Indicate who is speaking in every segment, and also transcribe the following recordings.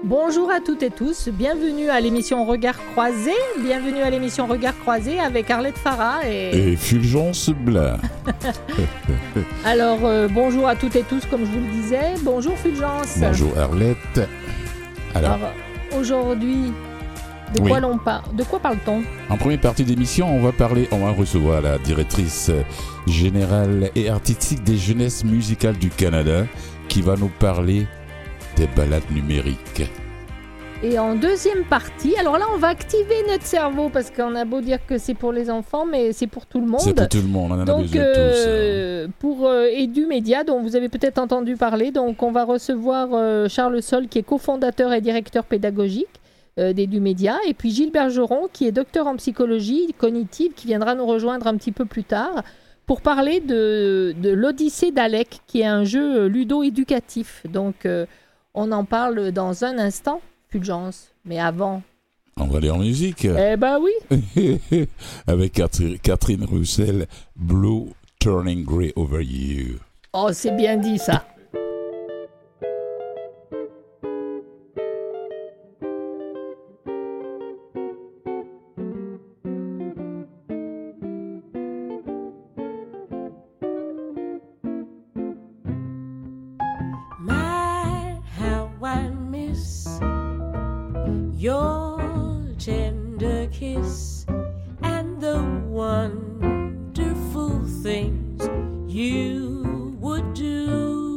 Speaker 1: Bonjour à toutes et tous, bienvenue à l'émission Regard Croisé, avec Arlette Farah
Speaker 2: et Fulgence Blas.
Speaker 1: Alors, bonjour à toutes et tous, comme je vous le disais. Bonjour Fulgence.
Speaker 2: Bonjour Arlette.
Speaker 1: Alors aujourd'hui, de quoi parle-t-on ?
Speaker 2: En première partie d'émission, on va recevoir la directrice générale et artistique des jeunesses musicales du Canada qui va nous parler des balades numériques.
Speaker 1: Et en deuxième partie, alors là on va activer notre cerveau parce qu'on a beau dire que c'est pour les enfants, mais c'est pour tout le monde.
Speaker 2: C'est pour tout le monde, on en a besoin de tous.
Speaker 1: Pour EduMédia, dont vous avez peut-être entendu parler, donc on va recevoir Charles Sol qui est cofondateur et directeur pédagogique d'EduMédia, et puis Gilles Bergeron qui est docteur en psychologie cognitive qui viendra nous rejoindre un petit peu plus tard pour parler de l'Odyssée d'Alec qui est un jeu ludo-éducatif. Donc on en parle dans un instant, Fulgence. Mais avant...
Speaker 2: On va aller en musique.
Speaker 1: Eh ben oui.
Speaker 2: Avec Catherine Russell, Blue Turning Grey Over You.
Speaker 1: Oh, c'est bien dit ça.
Speaker 3: Your tender kiss and the wonderful things you would do.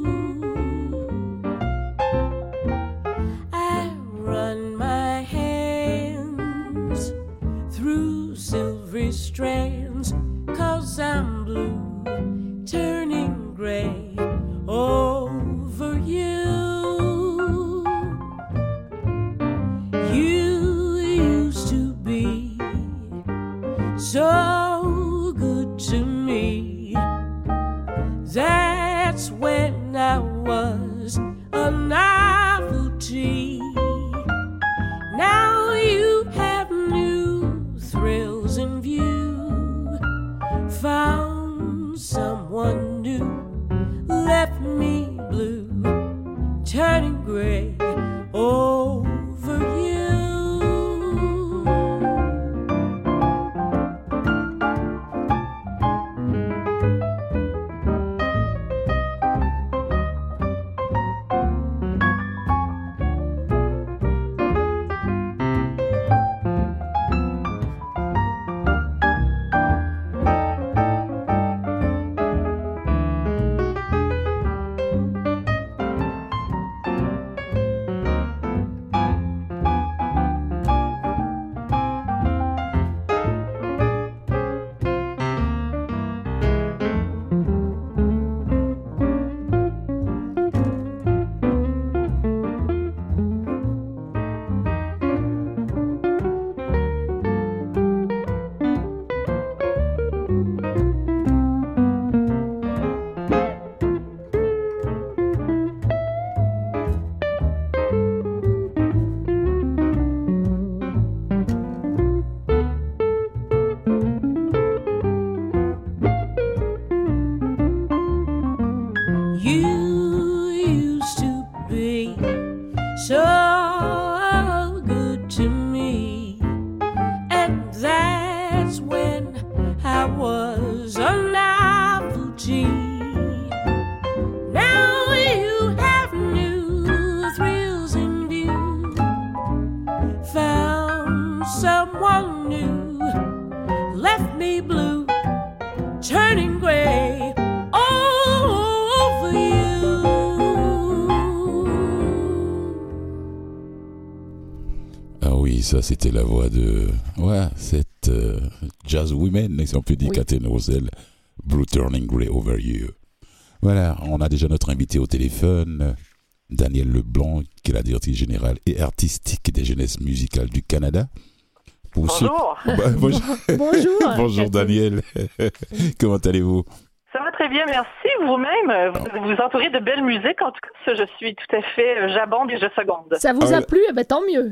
Speaker 3: I run my hands through silvery strands, 'cause I'm blue, turning gray over you. So good to me. That's when I was a novelty. Now you have new thrills in view. Found someone new, left me blue, turning gray over you.
Speaker 2: Ça, c'était la voix de cette jazz woman, si on peut dire, Catherine Russell, Blue Turning Grey Over You. Voilà, on a déjà notre invité au téléphone, Danielle Leblanc, qui est la directrice générale et artistique des jeunesses musicales du Canada.
Speaker 4: Bonjour.
Speaker 2: Bonjour.
Speaker 1: Bonjour.
Speaker 2: Bonjour Danielle. Comment allez-vous?
Speaker 4: Ça va très bien, merci. Vous-même, vous vous entourez de belle musique. En tout cas, je suis tout à fait j'abonde et je seconde.
Speaker 1: Ça vous a plu? Eh ben, tant mieux.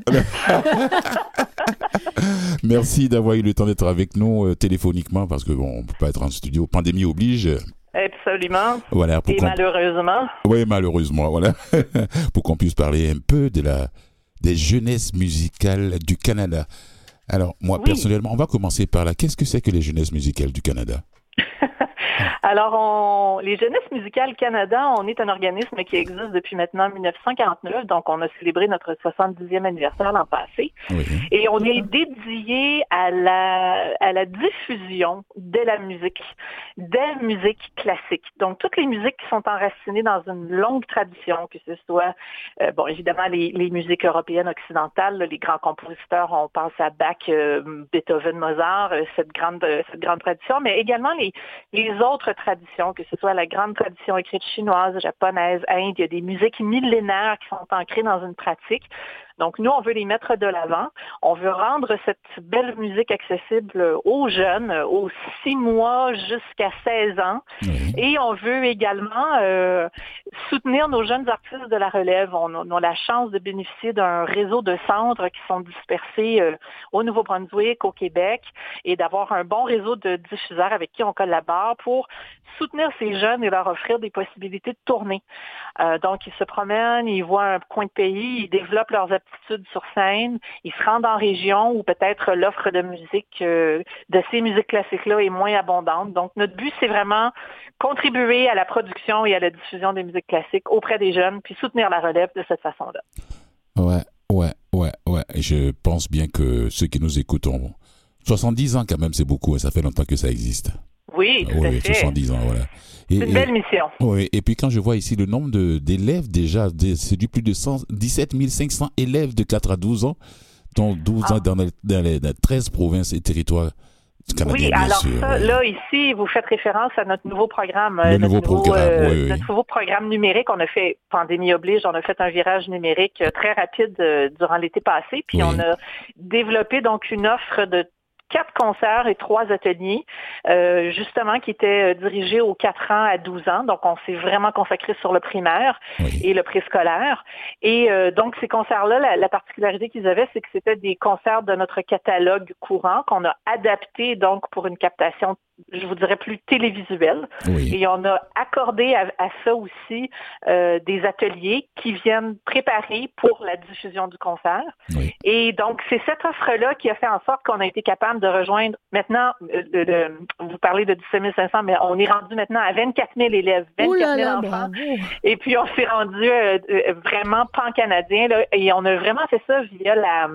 Speaker 2: Merci d'avoir eu le temps d'être avec nous téléphoniquement, parce que bon, on ne peut pas être en studio. Pandémie oblige.
Speaker 4: Absolument.
Speaker 2: Voilà,
Speaker 4: et malheureusement.
Speaker 2: Oui, malheureusement, voilà. Pour qu'on puisse parler un peu de des jeunesses musicales du Canada. Alors, moi, personnellement, on va commencer par là. Qu'est-ce que c'est que les jeunesses musicales du Canada?
Speaker 4: Alors, les Jeunesses musicales Canada, on est un organisme qui existe depuis maintenant 1949, donc on a célébré notre 70e anniversaire l'an passé.
Speaker 2: Oui.
Speaker 4: Et on est dédié à la diffusion de la musique, des musiques classiques. Donc, toutes les musiques qui sont enracinées dans une longue tradition, que ce soit, évidemment, les musiques européennes occidentales, là, les grands compositeurs, on pense à Bach, Beethoven, Mozart, cette grande tradition, mais également les autres traditions, que ce soit la grande tradition écrite chinoise, japonaise, inde, il y a des musiques millénaires qui sont ancrées dans une pratique. Donc, nous, on veut les mettre de l'avant. On veut rendre cette belle musique accessible aux jeunes, aux 6 mois jusqu'à 16 ans.
Speaker 2: Oui.
Speaker 4: Et on veut également soutenir nos jeunes artistes de la relève. On a la chance de bénéficier d'un réseau de centres qui sont dispersés au Nouveau-Brunswick, au Québec, et d'avoir un bon réseau de diffuseurs avec qui on collabore pour soutenir ces jeunes et leur offrir des possibilités de tourner. Donc, ils se promènent, ils voient un coin de pays, ils développent leurs aptitudes sur scène, ils se rendent en région où peut-être l'offre de musique, de ces musiques classiques-là est moins abondante. Donc, notre but, c'est vraiment contribuer à la production et à la diffusion des musiques classiques auprès des jeunes, puis soutenir la relève de cette façon-là.
Speaker 2: Ouais. Et je pense bien que ceux qui nous écoutent ont 70 ans quand même, c'est beaucoup, ça fait longtemps que ça existe.
Speaker 4: Oui, tout à fait.
Speaker 2: 70 ans, voilà.
Speaker 4: C'est une belle mission.
Speaker 2: Oui, et puis quand je vois ici le nombre d'élèves déjà, c'est du plus de 17 500 élèves de 4 à 12 ans, dont 12 ans dans les 13 provinces et territoires canadiens, bien sûr.
Speaker 4: Oui, alors ça, là, ici, vous faites référence à notre nouveau programme.
Speaker 2: Notre
Speaker 4: nouveau programme numérique. On a fait, pandémie oblige, on a fait un virage numérique très rapide durant l'été passé, puis on a développé donc une offre de 4 concerts et 3 ateliers, justement, qui étaient dirigés aux 4 ans à 12 ans. Donc, on s'est vraiment consacré sur le primaire et le préscolaire. Et donc, ces concerts-là, la particularité qu'ils avaient, c'est que c'était des concerts de notre catalogue courant qu'on a adapté, donc, pour une captation, je vous dirais, plus télévisuelle.
Speaker 2: Oui.
Speaker 4: Et on a accordé à ça aussi des ateliers qui viennent préparer pour la diffusion du concert.
Speaker 2: Oui.
Speaker 4: Et donc, c'est cette offre-là qui a fait en sorte qu'on a été capable de rejoindre maintenant, vous parlez de 17 500, mais on est rendu maintenant à 24 000 élèves, 24 000 enfants.
Speaker 1: Bravo.
Speaker 4: Et puis, on s'est rendu vraiment pan-canadien, là, et on a vraiment fait ça via la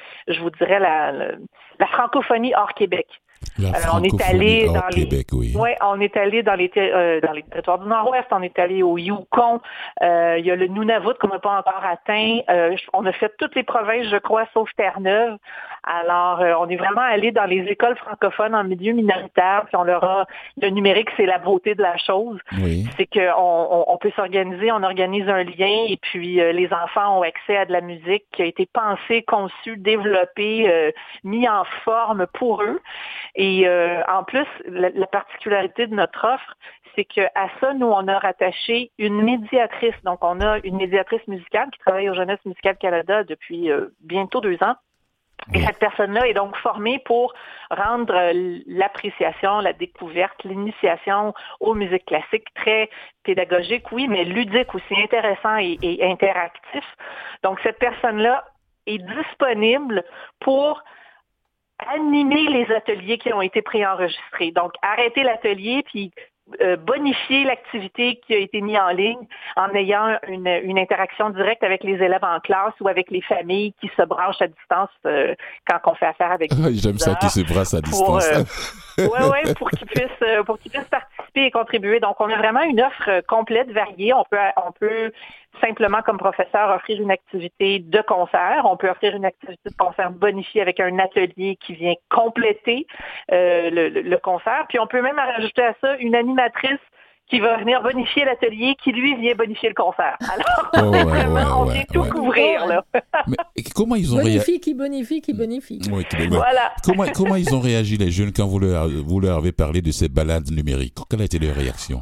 Speaker 4: francophonie hors Québec. On est allé dans
Speaker 2: Québec,
Speaker 4: on est allé dans les territoires du Nord-Ouest, on est allé au Yukon, il y a le Nunavut qu'on n'a pas encore atteint, on a fait toutes les provinces, je crois, sauf Terre-Neuve. Alors, on est vraiment allé dans les écoles francophones en milieu minoritaire, puis le numérique, c'est la beauté de la chose.
Speaker 2: Oui.
Speaker 4: C'est qu'on peut s'organiser, on organise un lien, et puis les enfants ont accès à de la musique qui a été pensée, conçue, développée, mis en forme pour eux. Et en plus, la particularité de notre offre, c'est qu'à ça, nous, on a rattaché une médiatrice. Donc, on a une médiatrice musicale qui travaille au Jeunesses musicales Canada depuis bientôt 2 ans. Et cette personne-là est donc formée pour rendre l'appréciation, la découverte, l'initiation aux musiques classiques très pédagogique, oui, mais ludique aussi, intéressant et interactif. Donc, cette personne-là est disponible pour animer les ateliers qui ont été préenregistrés. Donc, arrêter l'atelier, puis bonifier l'activité qui a été mise en ligne en ayant une interaction directe avec les élèves en classe ou avec les familles qui se branchent à distance quand on fait affaire avec eux.
Speaker 2: J'aime ça qui se brassent à distance.
Speaker 4: Pour qu'ils puissent participer et contribuer. Donc, on a vraiment une offre complète, variée. On peut simplement, comme professeur, offrir une activité de concert. On peut offrir une activité de concert bonifiée avec un atelier qui vient compléter le concert. Puis, on peut même rajouter à ça une animatrice qui va venir bonifier l'atelier, qui lui vient bonifier le concert. Alors, on vient tout couvrir, là.
Speaker 2: Mais comment ils ont
Speaker 1: réagi? Qui bonifie.
Speaker 2: Oui,
Speaker 4: voilà.
Speaker 2: Comment ils ont réagi, les jeunes, quand vous leur avez parlé de ces balades numériques? Quelle a été leur réaction?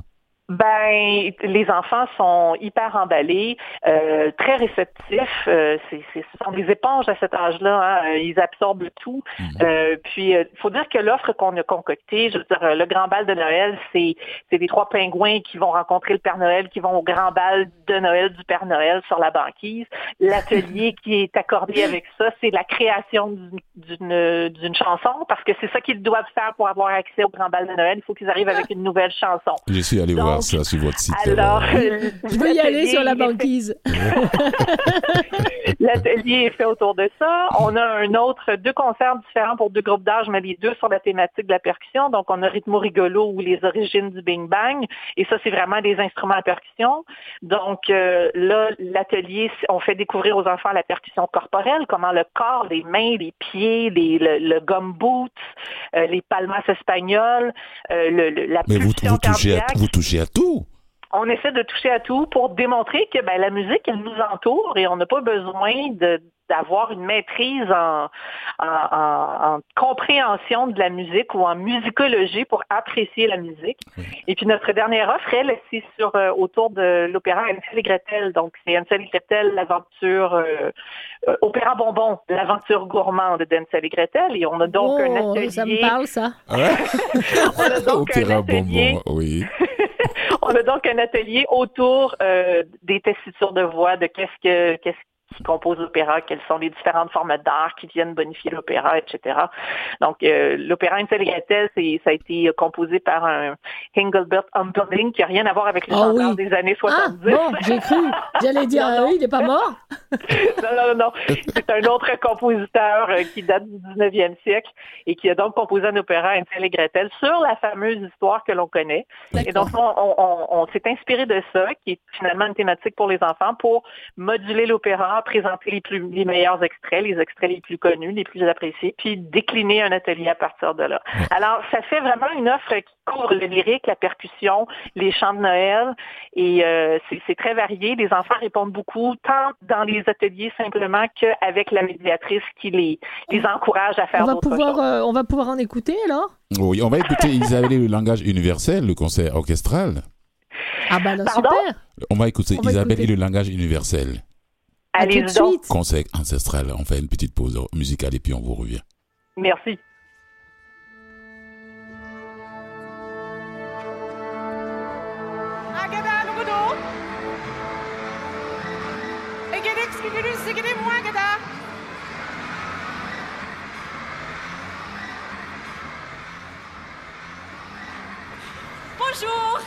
Speaker 4: Ben, les enfants sont hyper emballés, très réceptifs. Ce sont des éponges à cet âge-là. Hein, ils absorbent tout. Puis, il faut dire que l'offre qu'on a concoctée, je veux dire, le grand bal de Noël, c'est des 3 pingouins qui vont rencontrer le Père Noël, qui vont au grand bal de Noël du Père Noël sur la banquise. L'atelier qui est accordé avec ça, c'est la création d'une chanson, parce que c'est ça qu'ils doivent faire pour avoir accès au grand bal de Noël. Il faut qu'ils arrivent avec une nouvelle chanson.
Speaker 2: Je suis allé voir ça sur votre site.
Speaker 4: Alors,
Speaker 1: je veux y aller sur la banquise.
Speaker 4: L'atelier est fait autour de ça. On a 2 concerts différents pour 2 groupes d'âge, mais les 2 sur la thématique de la percussion. Donc, on a Ritmo Rigolo ou les origines du Bing Bang. Et ça, c'est vraiment des instruments à percussion. Donc, là, l'atelier, on fait découvrir aux enfants la percussion corporelle, comment le corps, les mains, les pieds, le gumboot, les palmas espagnols, la pulsion cardiaque.
Speaker 2: Vous touchez à tout.
Speaker 4: On essaie de toucher à tout pour démontrer que la musique, elle nous entoure et on n'a pas besoin d'avoir une maîtrise en compréhension de la musique ou en musicologie pour apprécier la musique. Et puis notre dernière offre, elle, c'est autour de l'opéra Hansel et Gretel. Donc c'est Hansel et Gretel, l'aventure opéra bonbon, l'aventure gourmande d'Hansel et Gretel. Et on a donc un atelier.
Speaker 1: Ça me parle, ça.
Speaker 4: On a donc
Speaker 2: opéra
Speaker 4: un atelier.
Speaker 2: Bonbon, oui.
Speaker 4: On a donc un atelier autour des tessitures de voix, de qu'est-ce qui compose l'opéra, quels sont les différentes formes d'art qui viennent bonifier l'opéra, etc. Donc, l'opéra Hansel et Gretel, ça a été composé par un Engelbert Humperdinck qui n'a rien à voir avec le chanteur des années 70.
Speaker 1: Ah, bon, j'ai cru. J'allais dire, il n'est pas mort.
Speaker 4: Non. C'est un autre compositeur qui date du 19e siècle et qui a donc composé un opéra Hansel et Gretel sur la fameuse histoire que l'on connaît. D'accord. Et donc, on s'est inspiré de ça, qui est finalement une thématique pour les enfants, pour moduler l'opéra, présenter les meilleurs extraits, les extraits les plus connus, les plus appréciés, puis décliner un atelier à partir de là. Alors, ça fait vraiment une offre qui couvre le lyrique, la percussion, les chants de Noël, et c'est très varié. Les enfants répondent beaucoup, tant dans les ateliers simplement qu'avec la médiatrice qui les encourage à faire d'autres choses.
Speaker 1: On va pouvoir en écouter, alors?
Speaker 2: Oui, on va écouter Isabelle et le langage universel, le concert orchestral.
Speaker 1: Ah ben là, super!
Speaker 2: On va écouter Isabelle et le langage universel.
Speaker 4: Allez-y donc.
Speaker 2: Conseil ancestral. On fait une petite pause musicale et puis on vous revient.
Speaker 4: Merci.
Speaker 5: Bonjour.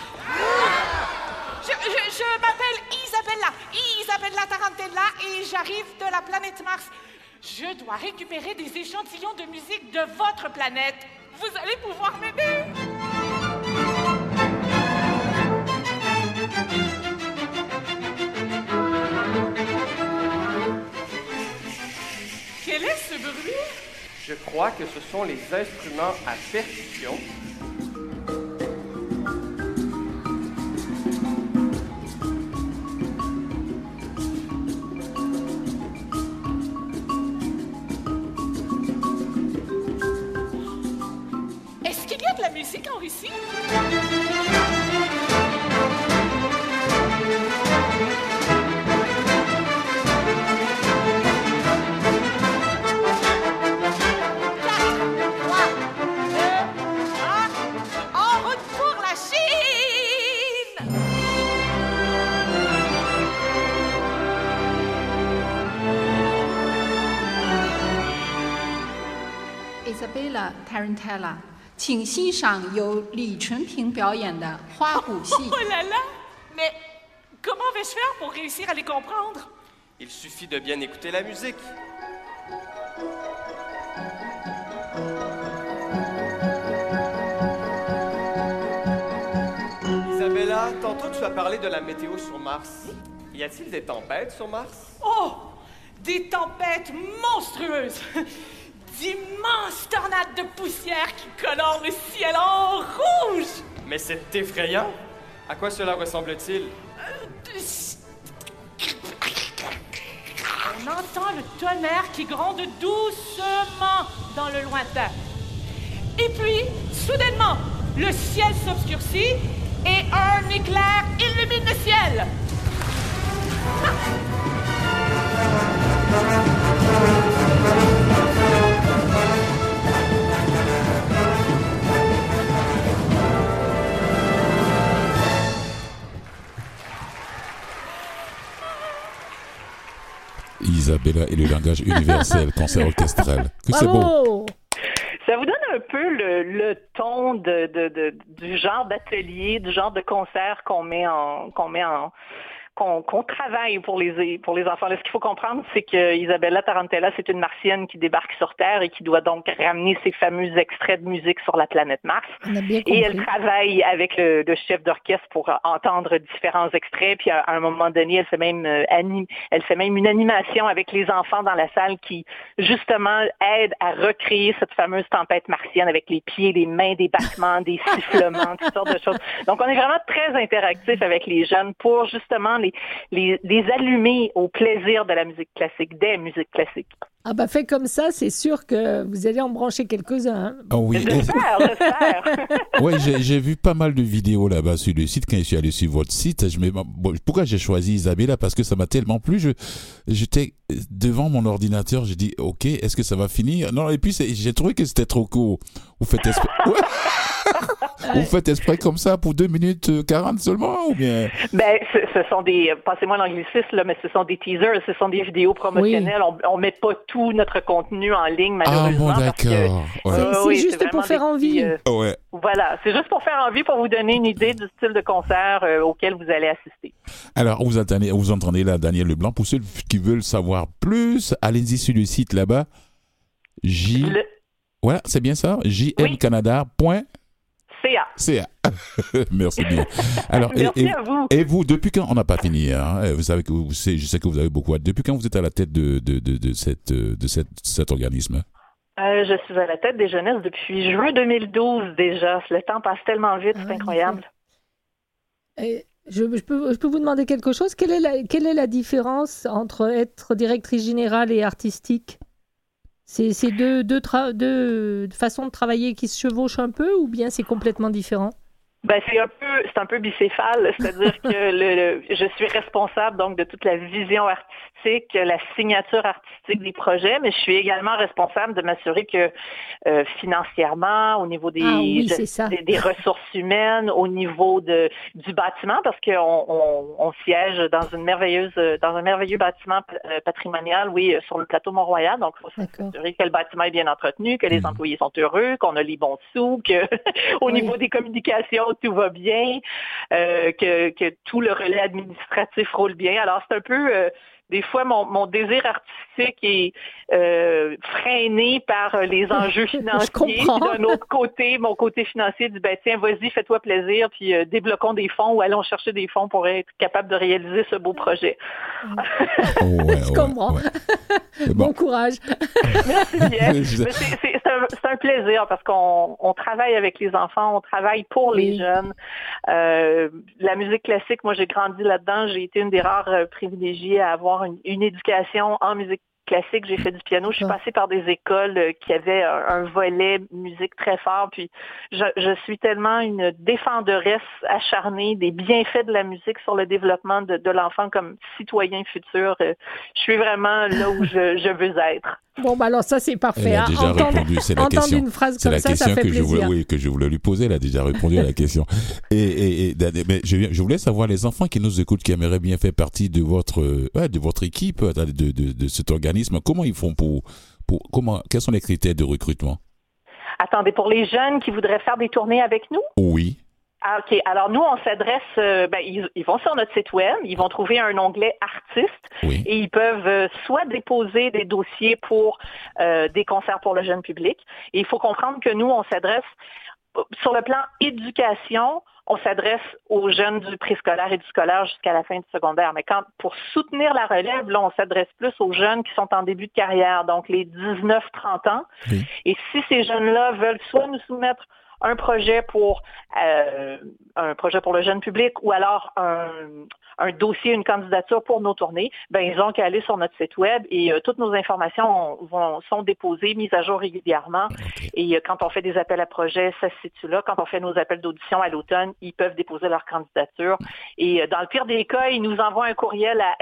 Speaker 5: Je m'appelle Isabella Tarantella et j'arrive de la planète Mars. Je dois récupérer des échantillons de musique de votre planète. Vous allez pouvoir m'aider? Quel est ce bruit?
Speaker 6: Je crois que ce sont les instruments à percussion.
Speaker 5: Musique en Russie? En route pour la Chine!
Speaker 7: Isabella Tarantella. 请欣赏由李纯平表演的花鼓戏。
Speaker 5: Oh là là! Mais comment vais-je faire pour réussir à les comprendre?
Speaker 6: Il suffit de bien écouter la musique. Isabella, tantôt tu as parlé de la météo sur Mars. Y a-t-il des tempêtes sur Mars?
Speaker 5: Oh! Des tempêtes monstrueuses! D'immenses tornades de poussière qui colorent le ciel en rouge!
Speaker 6: Mais c'est effrayant! À quoi cela ressemble-t-il?
Speaker 5: On entend le tonnerre qui gronde doucement dans le lointain. Et puis, soudainement, le ciel s'obscurcit et un éclair illumine le ciel.
Speaker 2: Isabella et le langage universel, concert orchestral. Que c'est beau.
Speaker 1: Bravo!
Speaker 4: Ça vous donne un peu le ton du genre d'atelier, du genre de concert qu'on travaille pour les enfants. Là, ce qu'il faut comprendre, c'est que Isabella Tarantella, c'est une Martienne qui débarque sur Terre et qui doit donc ramener ses fameux extraits de musique sur la planète Mars.
Speaker 1: On a bien compris.
Speaker 4: Et elle travaille avec le chef d'orchestre pour entendre différents extraits. Puis à un moment donné, elle fait même une animation avec les enfants dans la salle qui, justement, aide à recréer cette fameuse tempête martienne avec les pieds, les mains, des battements, des sifflements, toutes sortes de choses. Donc, on est vraiment très interactif avec les jeunes pour, justement, les allumer au plaisir de la musique classique, des musiques classiques.
Speaker 1: Ah bah fait comme ça, c'est sûr que vous allez en brancher quelques-uns. Hein.
Speaker 2: Oh oui.
Speaker 4: J'espère.
Speaker 2: Ouais, j'ai vu pas mal de vidéos là-bas sur le site. Quand je suis allé sur votre site, pourquoi j'ai choisi Isabella? Parce que ça m'a tellement plu. J'étais devant mon ordinateur, j'ai dit, OK, est-ce que ça va finir? Non, et puis j'ai trouvé que c'était trop court. Vous faites exprès. Ouais. Vous faites exprès comme ça pour 2 minutes 40 seulement ou bien?
Speaker 4: Ben, ce sont passez-moi l'anglicisme, là, mais ce sont des teasers, ce sont des vidéos promotionnelles. Oui. On met pas tout notre contenu en ligne, malheureusement.
Speaker 2: Ah bon, d'accord.
Speaker 1: C'est juste pour faire envie.
Speaker 2: Ouais.
Speaker 4: Voilà, c'est juste pour faire envie, pour vous donner une idée du style de concert auquel vous allez assister.
Speaker 2: Alors, vous entendez là Daniel Leblanc. Pour ceux qui veulent savoir plus, allez-y sur le site là-bas. Voilà, c'est bien ça? jmcanada.ca. Merci bien. Alors,
Speaker 4: merci à vous.
Speaker 2: Et vous, depuis quand on n'a pas fini, hein, vous savez que je sais que vous avez beaucoup. Depuis quand vous êtes à la tête de cet organisme?
Speaker 4: Je suis à la tête des jeunesses depuis juin 2012 déjà. Le temps passe tellement vite, c'est incroyable.
Speaker 1: Je peux vous demander quelque chose? Quelle est la différence entre être directrice générale et artistique? C'est deux façons de travailler qui se chevauchent un peu ou bien c'est complètement différent?
Speaker 4: Ben, c'est un peu bicéphale, c'est-à-dire que je suis responsable donc de toute la vision artistique, la signature artistique des projets, mais je suis également responsable de m'assurer que financièrement, au niveau des ressources humaines, au niveau du bâtiment, parce qu'on siège dans un merveilleux bâtiment patrimonial, sur le plateau Mont-Royal, donc il faut s'assurer que le bâtiment est bien entretenu, que les employés sont heureux, qu'on a les bons sous, que au niveau des communications tout va bien, que tout le relais administratif roule bien. Alors, c'est un peu... des fois, mon désir artistique est freiné par les enjeux financiers. Puis d'un autre côté, mon côté financier dit, tiens, vas-y, fais-toi plaisir, puis débloquons des fonds ou allons chercher des fonds pour être capable de réaliser ce beau projet.
Speaker 1: Je comprends. Bon courage.
Speaker 4: Merci bien. C'est un plaisir parce qu'on travaille avec les enfants, on travaille pour les jeunes. La musique classique, moi, j'ai grandi là-dedans. J'ai été une des rares privilégiées à avoir une éducation en musique classique. J'ai fait du piano. Je suis passée par des écoles qui avaient un volet musique très fort. Puis je suis tellement une défenderesse acharnée des bienfaits de la musique sur le développement de l'enfant comme citoyen futur. Je suis vraiment là où je veux être.
Speaker 1: Bon, alors ça, c'est parfait.
Speaker 2: Elle a déjà répondu, c'est la question.
Speaker 1: Une phrase comme ça fait plaisir.
Speaker 2: Que je voulais lui poser, elle a déjà répondu à la question. Mais je voulais savoir, les enfants qui nous écoutent, qui aimeraient bien faire partie de votre équipe, de cet organisme, comment ils font quels sont les critères de recrutement?
Speaker 4: Attendez, pour les jeunes qui voudraient faire des tournées avec nous?
Speaker 2: Oui.
Speaker 4: Ah, OK. Alors, nous, on s'adresse, ils vont sur notre site web, ils vont trouver un onglet artistes et ils peuvent soit déposer des dossiers pour des concerts pour le jeune public. Et il faut comprendre que nous, on s'adresse sur le plan éducation, on s'adresse aux jeunes du préscolaire et du scolaire jusqu'à la fin du secondaire. Mais pour soutenir la relève, là, on s'adresse plus aux jeunes qui sont en début de carrière, donc les 19-30 ans. Oui. Et si ces jeunes-là veulent soit nous soumettre un projet pour le jeune public ou alors un dossier, une candidature pour nos tournées, ben ils ont qu'à aller sur notre site web et toutes nos informations sont déposées, mises à jour régulièrement.
Speaker 2: Ok.
Speaker 4: Et quand on fait des appels à projets, ça se situe là. Quand on fait nos appels d'audition à l'automne, ils peuvent déposer leur candidature. Et dans le pire des cas, ils nous envoient un courriel à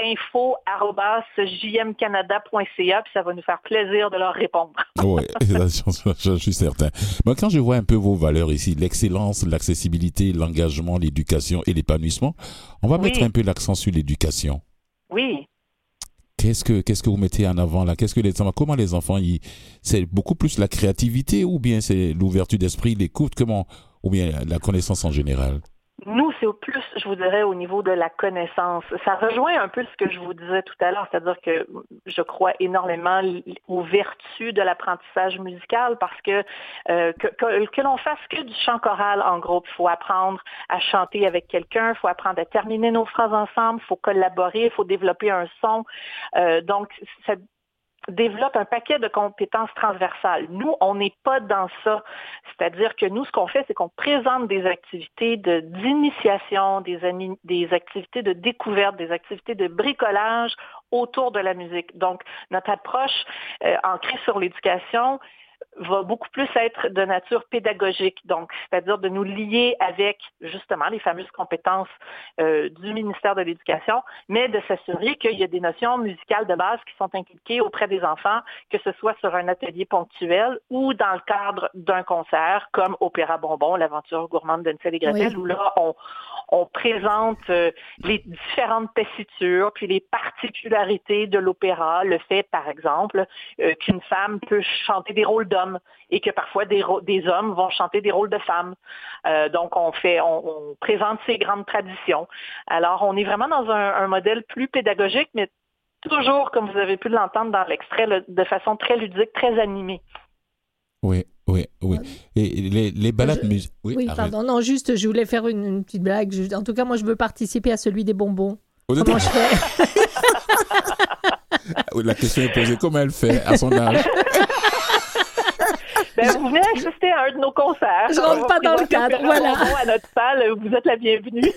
Speaker 4: info@jmcanada.ca puis ça va nous faire plaisir de leur répondre.
Speaker 2: Oui, je suis certain. Mais quand je vois un peu vos valeurs ici, l'excellence, l'accessibilité, l'engagement, l'éducation et l'épanouissement, on va mettre un peu l'accent sur l'éducation.
Speaker 4: Oui.
Speaker 2: Qu'est-ce que vous mettez en avant là? Comment les enfants, c'est beaucoup plus la créativité ou bien c'est l'ouverture d'esprit, l'écoute, ou bien la connaissance en général?
Speaker 4: Nous, c'est plus, je vous dirais, au niveau de la connaissance. Ça rejoint un peu ce que je vous disais tout à l'heure, c'est-à-dire que je crois énormément aux vertus de l'apprentissage musical parce que l'on fasse que du chant choral en groupe. Il faut apprendre à chanter avec quelqu'un, il faut apprendre à terminer nos phrases ensemble, il faut collaborer, il faut développer un son. Donc, ça développe un paquet de compétences transversales. Nous, on n'est pas dans ça. C'est-à-dire que nous, ce qu'on fait, c'est qu'on présente des activités d'initiation, des activités de découverte, des activités de bricolage autour de la musique. Donc, notre approche ancrée sur l'éducation va beaucoup plus être de nature pédagogique, donc c'est-à-dire de nous lier avec justement les fameuses compétences du ministère de l'Éducation, mais de s'assurer qu'il y a des notions musicales de base qui sont inculquées auprès des enfants, que ce soit sur un atelier ponctuel ou dans le cadre d'un concert comme Opéra Bonbon, l'aventure gourmande d'Hansel et Gretel, où là, on présente les différentes tessitures, puis les particularités de l'opéra, le fait, par exemple, qu'une femme peut chanter des rôles d'hommes et que parfois des hommes vont chanter des rôles de femmes. Donc, on présente ces grandes traditions. Alors, on est vraiment dans un modèle plus pédagogique, mais toujours, comme vous avez pu l'entendre dans l'extrait, de façon très ludique, très animée.
Speaker 2: Oui. Et les balades musicales...
Speaker 1: Oui, pardon. Non, juste, je voulais faire une petite blague. En tout cas, moi, je veux participer à celui des bonbons. Comment je fais?
Speaker 2: La question est posée. Comment elle fait à son âge?
Speaker 4: Vous venez assister à un de nos concerts.
Speaker 1: Je ne rentre pas dans le cadre, voilà.
Speaker 4: À notre salle, vous êtes la bienvenue.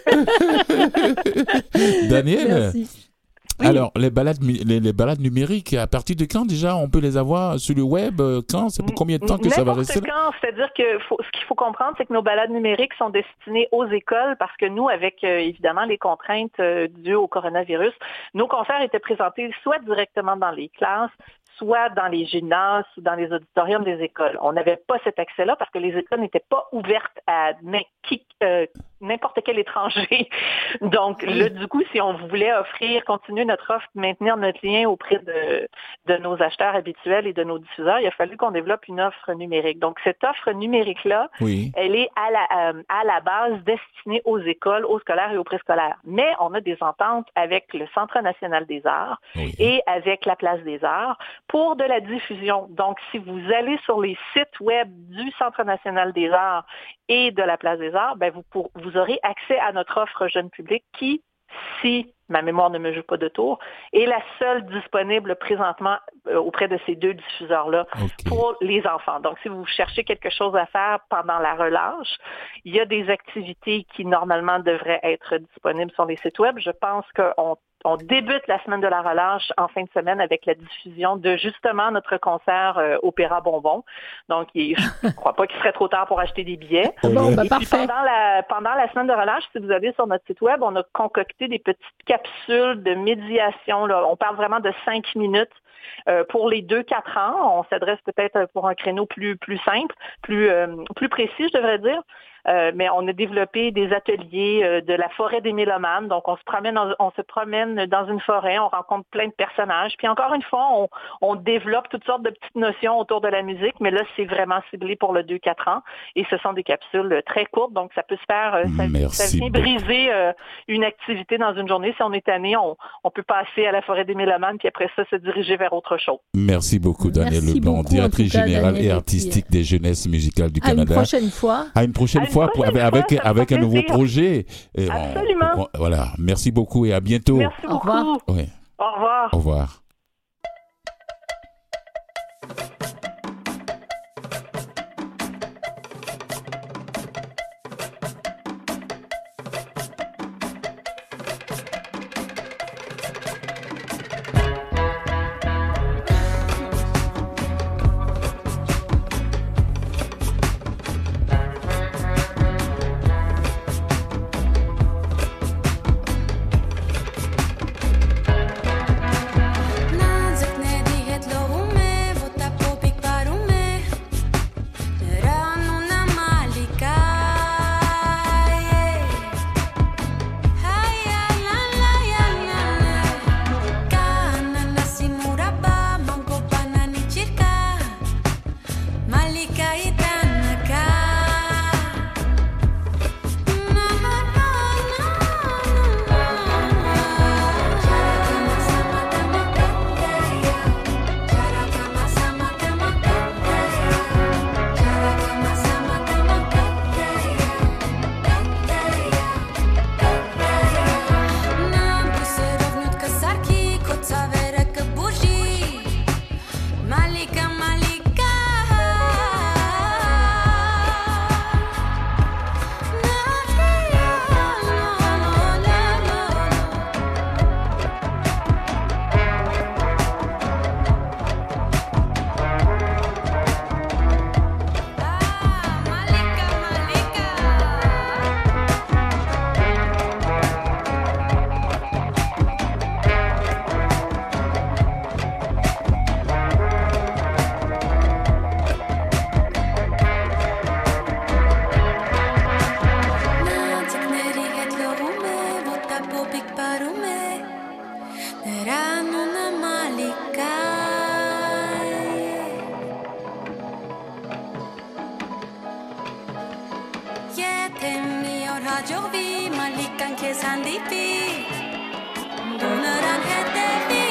Speaker 2: Daniel?
Speaker 1: Merci.
Speaker 2: Oui. Alors, les balades numériques, à partir de quand déjà on peut les avoir sur le web? Quand? C'est pour combien de temps que ça va rester?
Speaker 4: Quand, c'est-à-dire que ce qu'il faut comprendre, c'est que nos balades numériques sont destinées aux écoles parce que nous, avec évidemment les contraintes dues au coronavirus, nos concerts étaient présentés soit directement dans les classes, soit dans les gymnases ou dans les auditoriums des écoles. On n'avait pas cet accès-là parce que les écoles n'étaient pas ouvertes à n'importe quel étranger. Donc, là, du coup, si on voulait continuer notre offre, maintenir notre lien auprès de nos acheteurs habituels et de nos diffuseurs, il a fallu qu'on développe une offre numérique. Donc, cette offre numérique-là, elle est à la base destinée aux écoles, aux scolaires et aux préscolaires. Mais on a des ententes avec le Centre national des arts et avec la Place des arts pour de la diffusion. Donc, si vous allez sur les sites web du Centre national des arts et de la Place des arts, vous aurez accès à notre offre jeune public qui, si ma mémoire ne me joue pas de tour, est la seule disponible présentement auprès de ces deux diffuseurs-là pour les enfants. Donc, si vous cherchez quelque chose à faire pendant la relâche, il y a des activités qui, normalement, devraient être disponibles sur les sites web. Je pense qu'on débute la semaine de la relâche en fin de semaine avec la diffusion de, justement, notre concert Opéra Bonbon. Donc, je ne crois pas qu'il serait trop tard pour acheter des billets.
Speaker 1: Parfait.
Speaker 4: Pendant la semaine de relâche, si vous allez sur notre site web, on a concocté des petites capsules de médiation. Là. On parle vraiment de 5 minutes. Pour les 2-4 ans, on s'adresse peut-être pour un créneau plus simple, plus précis, je devrais dire. Mais on a développé des ateliers de la forêt des mélomanes. Donc, on se promène dans une forêt, on rencontre plein de personnages. Puis encore une fois, on développe toutes sortes de petites notions autour de la musique, mais là, c'est vraiment ciblé pour le 2-4 ans. Et ce sont des capsules très courtes, donc ça peut se faire, ça vient briser une activité dans une journée. Si on est tanné, on peut passer à la forêt des mélomanes, puis après ça, se diriger vers autre chose.
Speaker 2: Merci beaucoup, Daniel Leblanc, directrice générale et artistique des jeunesses musicales du Canada.
Speaker 1: À une prochaine fois.
Speaker 2: Avec un nouveau projet.
Speaker 4: Absolument.
Speaker 2: Voilà. Merci beaucoup et à bientôt.
Speaker 4: Merci beaucoup.
Speaker 1: Au revoir.
Speaker 2: Oui.
Speaker 4: Au revoir.
Speaker 2: Au revoir.
Speaker 8: topik baru me Neranuna Malika Yetemmiyor hajovi Malikan kesan dipi Donaran hedevi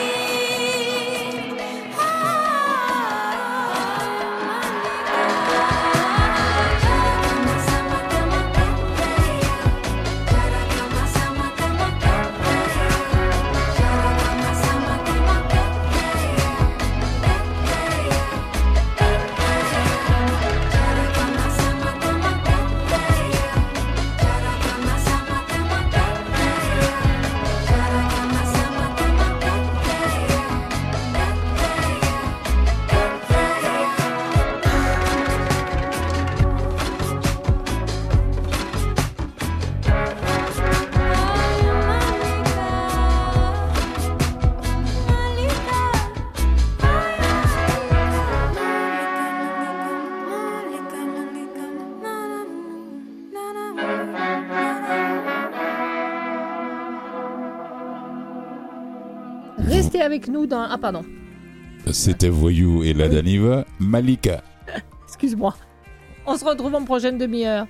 Speaker 1: Restez avec nous dans... Ah, pardon.
Speaker 2: C'était Voyou et la Daniva, Malika.
Speaker 1: Excuse-moi. On se retrouve en prochaine demi-heure.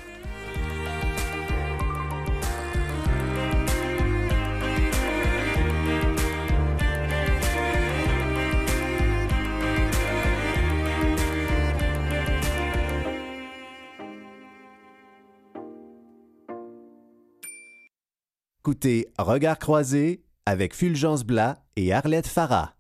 Speaker 9: Écoutez Regards croisés avec Fulgence Blas et Arlette Farah.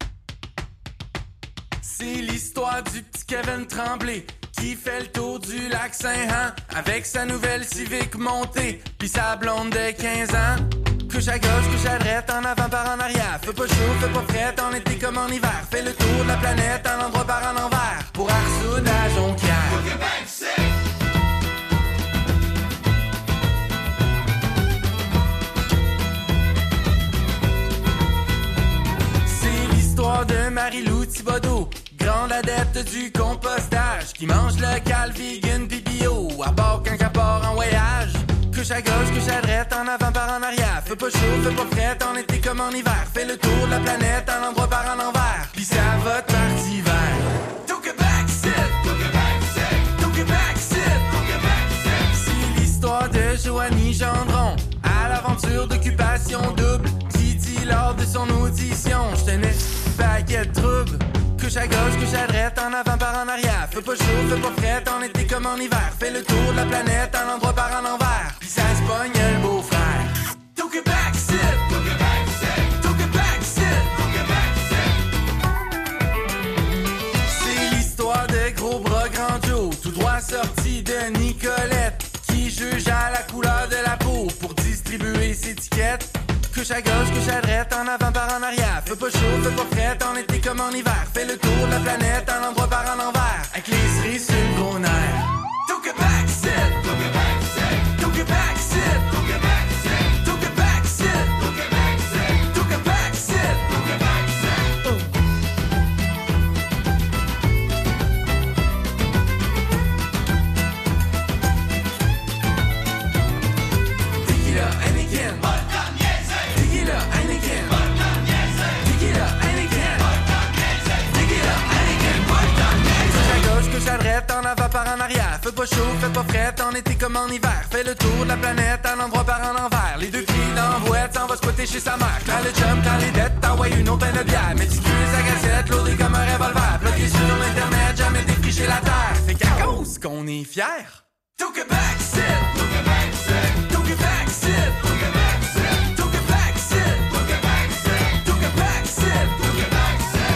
Speaker 10: C'est l'histoire du petit Kevin Tremblay qui fait le tour du lac Saint-Jean avec sa nouvelle Civic montée pis sa blonde de 15 ans. Couche à gauche, couche à droite, en avant par en arrière. Fais pas chaud, fais pas frais, en été comme en hiver. Fais le tour de la planète, en endroit par en envers. Pour Arsoud à Jonquière. Au Québec, c'est l'histoire de Marie-Lou Thibodeau, grande adepte du compostage, qui mange local, vegan pis bio, à bord quand elle part en voyage. Couche à gauche, couche à droite, en avant par en arrière. Fais pas chaud, fais pas frais, en été comme en hiver. Fais le tour de la planète, en endroit par en envers. Pis ça va de partie vert. Au Québec, c'est au Québec, c'est au Québec, c'est au Québec, c'est l'histoire de Joanie Gendron, à l'aventure d'occupation double. Qui dit lors de son audition, j'tenais paquet de troubles. Couche à gauche, couche à droite, en avant par en arrière. Fais pas chaud, fais pas frais, en été comme en hiver. Fais le tour de la planète, en endroit par en envers. Pis ça se pogne le beau-frère. Au Québec, c'est au Québec, c'est au Québec, c'est au Québec, c'est l'histoire de Gros Bras Grand Joe, tout droit sorti de Nicolette, qui juge à la couleur de la peau pour distribuer ses étiquettes. Couche à gauche, couche à droite, en avant par en arrière. Fais pas chaud, fais pas frais, en été comme en hiver. Fais le tour de la planète, en endroit par en envers. Avec les cerises sur le gros nerf. Au Québec, c'est au Québec, c'est au Québec, c'est au Québec, c'est au Québec, c'est au Québec, c'est au Québec, c'est au Québec, c'est. Tequila, Anakin, Tequila, Anakin, Tequila, Anakin, Tequila, Anakin, couche à gauche, couche à droite, en avant par en arrière. Fais pas chaud, fais pas frais, en été comme en hiver. Fais le tour de la planète, en endroit par en envers. Les deux pieds dans la boîte, s'en va squatter chez sa mère. Quand le chum, quand les dettes, t'envoies une autre peine de bière. Méticuleuse à gazette, lourdé comme un revolver. Bloqué sur l'internet, jamais défriché la terre. Fait qu'à cause qu'on est fiers. Au Québec, c'est au Québec, c'est au Québec, c'est au Québec, c'est au Québec, c'est au Québec, c'est au Québec, c'est au Québec, c'est.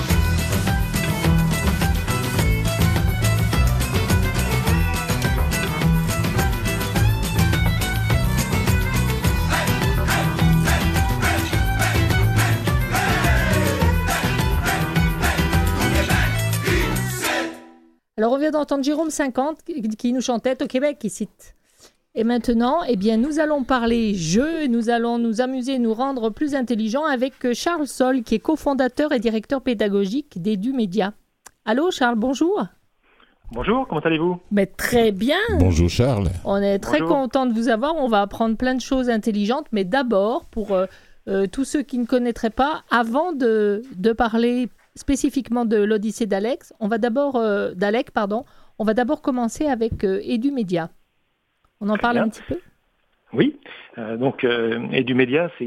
Speaker 1: Alors, on vient d'entendre Jérôme 50 qui nous chantait au Québec ici. Et maintenant, eh bien, nous allons parler jeux, nous allons nous amuser, nous rendre plus intelligents avec Charles Sol, qui est cofondateur et directeur pédagogique d'Edu Média. Allô, Charles, bonjour.
Speaker 11: Bonjour, comment allez-vous?
Speaker 1: Mais très bien.
Speaker 2: Bonjour Charles.
Speaker 1: On est très
Speaker 11: Bonjour.
Speaker 1: content de vous avoir. On va apprendre plein de choses intelligentes. Mais d'abord, pour tous ceux qui ne connaîtraient pas, avant de parler spécifiquement de l'Odyssée d'Alec, on va d'abord commencer avec Edumédia. On en parle
Speaker 11: bien.
Speaker 1: un petit peu?
Speaker 11: Oui, donc Edumédia, c'est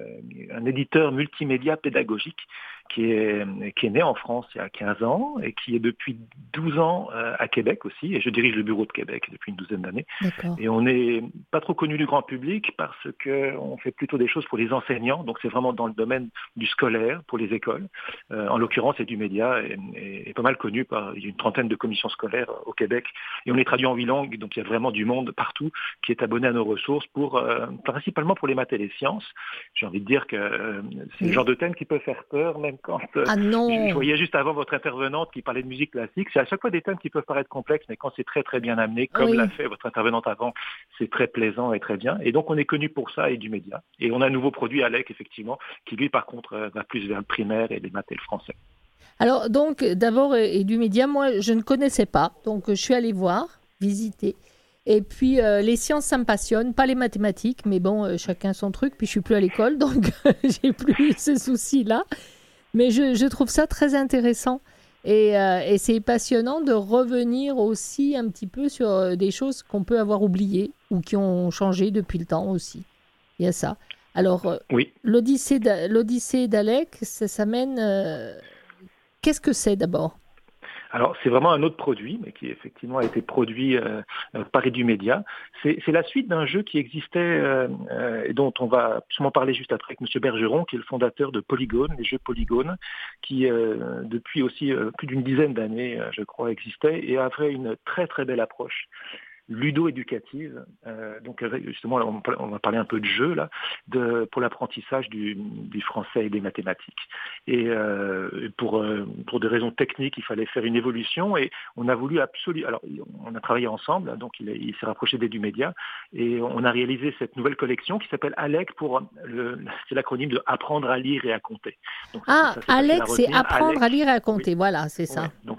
Speaker 11: un éditeur multimédia pédagogique qui est né en France il y a 15 ans et qui est depuis 12 ans à Québec aussi. Et je dirige le bureau de Québec depuis une douzaine d'années.
Speaker 1: D'accord.
Speaker 11: Et on n'est pas trop connu du grand public parce qu'on fait plutôt des choses pour les enseignants. Donc c'est vraiment dans le domaine du scolaire, pour les écoles. En l'occurrence, Edumédia est pas mal connu par une trentaine de commissions scolaires au Québec. Et on est traduit en 8 langues, donc il y a vraiment du monde partout qui est abonné à nos ressources, principalement pour les maths et les sciences. J'ai envie de dire que c'est le genre de thème qui peut faire peur, même quand je voyais juste avant votre intervenante qui parlait de musique classique. C'est à chaque fois des thèmes qui peuvent paraître complexes, mais quand c'est très très bien amené, comme l'a fait votre intervenante avant, c'est très plaisant et très bien. Et donc on est connu pour ça et du média. Et on a un nouveau produit, Alec, effectivement, qui lui par contre va plus vers le primaire et les maths et le français.
Speaker 1: Alors donc d'abord Edumédia, moi je ne connaissais pas, donc je suis allée voir, visiter. Et puis, les sciences, ça me passionne, pas les mathématiques, mais bon, chacun son truc. Puis, je suis plus à l'école, donc j'ai plus ce souci-là. Mais je trouve ça très intéressant. Et c'est passionnant de revenir aussi un petit peu sur des choses qu'on peut avoir oubliées ou qui ont changé depuis le temps aussi. Il y a ça. Alors,
Speaker 11: oui.
Speaker 1: l'Odyssée d'Alec, ça mène... Qu'est-ce que c'est d'abord ?
Speaker 11: Alors, c'est vraiment un autre produit, mais qui effectivement a été produit par Edumédia. C'est la suite d'un jeu qui existait et dont on va sûrement parler juste après avec M. Bergeron, qui est le fondateur de Polygone, les jeux Polygone, qui depuis aussi plus d'une dizaine d'années, je crois, existait et avait une très très belle approche ludo-éducative. Donc justement, on va parler un peu de jeu là, pour l'apprentissage du français et des mathématiques. Et pour des raisons techniques, il fallait faire une évolution et on a voulu absolument. Alors, on a travaillé ensemble, donc il s'est rapproché d'Edumédia et on a réalisé cette nouvelle collection qui s'appelle Alec c'est l'acronyme de apprendre à lire et à compter. Donc,
Speaker 1: Alec, c'est apprendre à lire et à compter. Oui. Voilà, c'est ça.
Speaker 11: Ouais, donc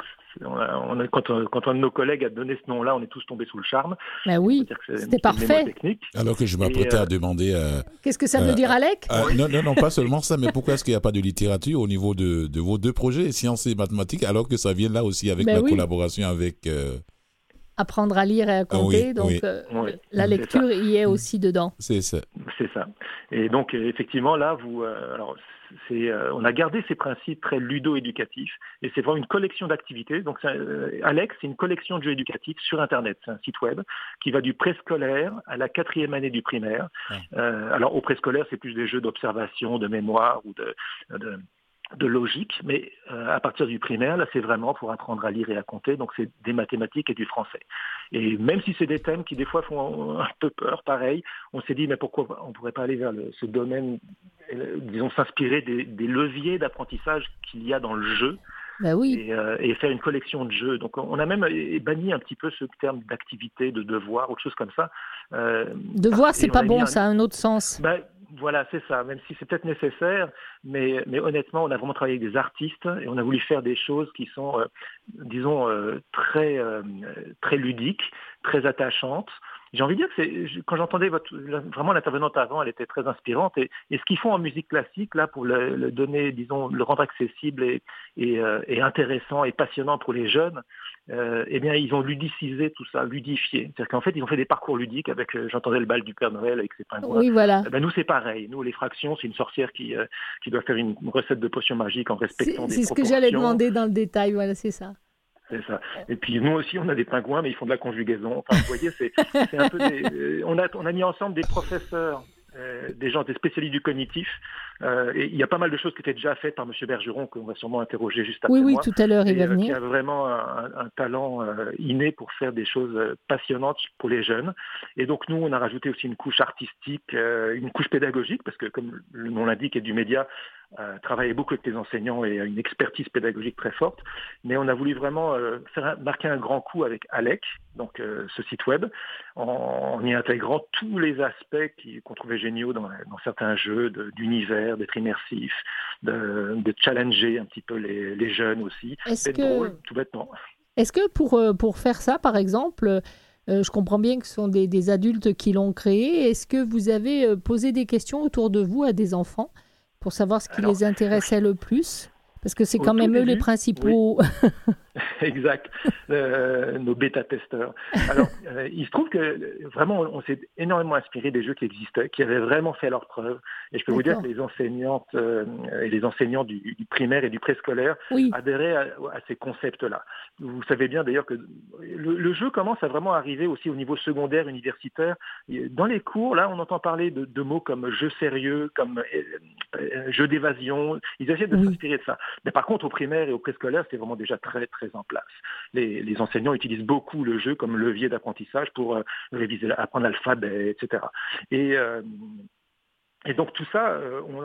Speaker 11: quand un de nos collègues a donné ce nom-là, on est tous tombés sous le charme.
Speaker 1: Ben oui, c'était parfait.
Speaker 2: Alors que je m'apprêtais à demander...
Speaker 1: Qu'est-ce que ça veut dire, Alec?
Speaker 2: Non, pas seulement ça, mais pourquoi est-ce qu'il n'y a pas de littérature au niveau de vos deux projets, sciences et mathématiques, alors que ça vient là aussi avec collaboration avec...
Speaker 1: Apprendre à lire et à compter, la lecture y est aussi dedans.
Speaker 2: C'est ça.
Speaker 11: C'est ça. Et donc, effectivement, là, on a gardé ces principes très ludo-éducatifs et c'est vraiment une collection d'activités. Donc, Alec, c'est une collection de jeux éducatifs sur Internet. C'est un site web qui va du préscolaire à la 4e année du primaire. Alors, au préscolaire, c'est plus des jeux d'observation, de mémoire ou de logique, mais à partir du primaire, là, c'est vraiment pour apprendre à lire et à compter, donc c'est des mathématiques et du français. Et même si c'est des thèmes qui, des fois, font un peu peur, pareil, on s'est dit, mais pourquoi on ne pourrait pas aller vers ce domaine, disons, s'inspirer des leviers d'apprentissage qu'il y a dans le jeu, et faire une collection de jeux. Donc, on a même banni un petit peu ce terme d'activité, de devoir, autre chose comme ça.
Speaker 1: Devoir, c'est pas bon, ça a un autre sens.
Speaker 11: Voilà, c'est ça, même si c'est peut-être nécessaire, mais honnêtement, on a vraiment travaillé avec des artistes et on a voulu faire des choses qui sont, disons, très ludiques, très attachantes. J'ai envie de dire que quand j'entendais vraiment l'intervenante avant, elle était très inspirante. Et ce qu'ils font en musique classique, là, pour le donner, disons, le rendre accessible et intéressant et passionnant pour les jeunes, eh bien, ils ont ludicisé tout ça, ludifié. C'est-à-dire qu'en fait, ils ont fait des parcours ludiques avec, j'entendais le bal du Père Noël avec ses pingouins.
Speaker 1: Oui, voilà.
Speaker 11: Nous, c'est pareil. Nous, les fractions, c'est une sorcière qui doit faire une recette de potion magique en respectant des proportions.
Speaker 1: C'est ce que j'allais demander dans le détail, voilà, c'est ça.
Speaker 11: C'est ça. Et puis nous aussi, on a des pingouins, mais ils font de la conjugaison. Enfin, vous voyez, c'est un peu on a mis ensemble des professeurs, des gens, des spécialistes du cognitif. Et il y a pas mal de choses qui étaient déjà faites par M. Bergeron, qu'on va sûrement interroger juste après moi.
Speaker 1: Oui, tout à l'heure, il va venir.
Speaker 11: Qui a vraiment un talent inné pour faire des choses passionnantes pour les jeunes. Et donc, nous, on a rajouté aussi une couche artistique, une couche pédagogique, parce que, comme le nom l'indique, Edumédia travaille beaucoup avec les enseignants et a une expertise pédagogique très forte. Mais on a voulu vraiment marquer un grand coup avec Alec, donc ce site web, en y intégrant tous les aspects qu'on trouvait géniaux dans certains jeux d'univers, d'être immersif, de challenger un petit peu les jeunes aussi.
Speaker 1: Est-ce
Speaker 11: drôle, tout bêtement.
Speaker 1: Est-ce que pour faire ça, par exemple, je comprends bien que ce sont des adultes qui l'ont créé, est-ce que vous avez posé des questions autour de vous à des enfants pour savoir ce qui les intéressait le plus? Parce que c'est quand même eux les principaux...
Speaker 11: Oui. Exact, nos bêta-testeurs. Alors, il se trouve que vraiment, on s'est énormément inspiré des jeux qui existaient, qui avaient vraiment fait leurs preuves. Et je peux vous dire que les enseignantes et les enseignants du primaire et du préscolaire adhéraient à ces concepts-là. Vous savez bien d'ailleurs que le jeu commence à vraiment arriver aussi au niveau secondaire, universitaire. Dans les cours, là, on entend parler de mots comme jeu sérieux, comme jeu d'évasion. Ils essaient de s'inspirer de ça. Mais par contre, au primaire et au préscolaire, c'est vraiment déjà très, très en place. Les enseignants utilisent beaucoup le jeu comme levier d'apprentissage pour réviser, apprendre l'alphabet, etc. Et donc tout ça,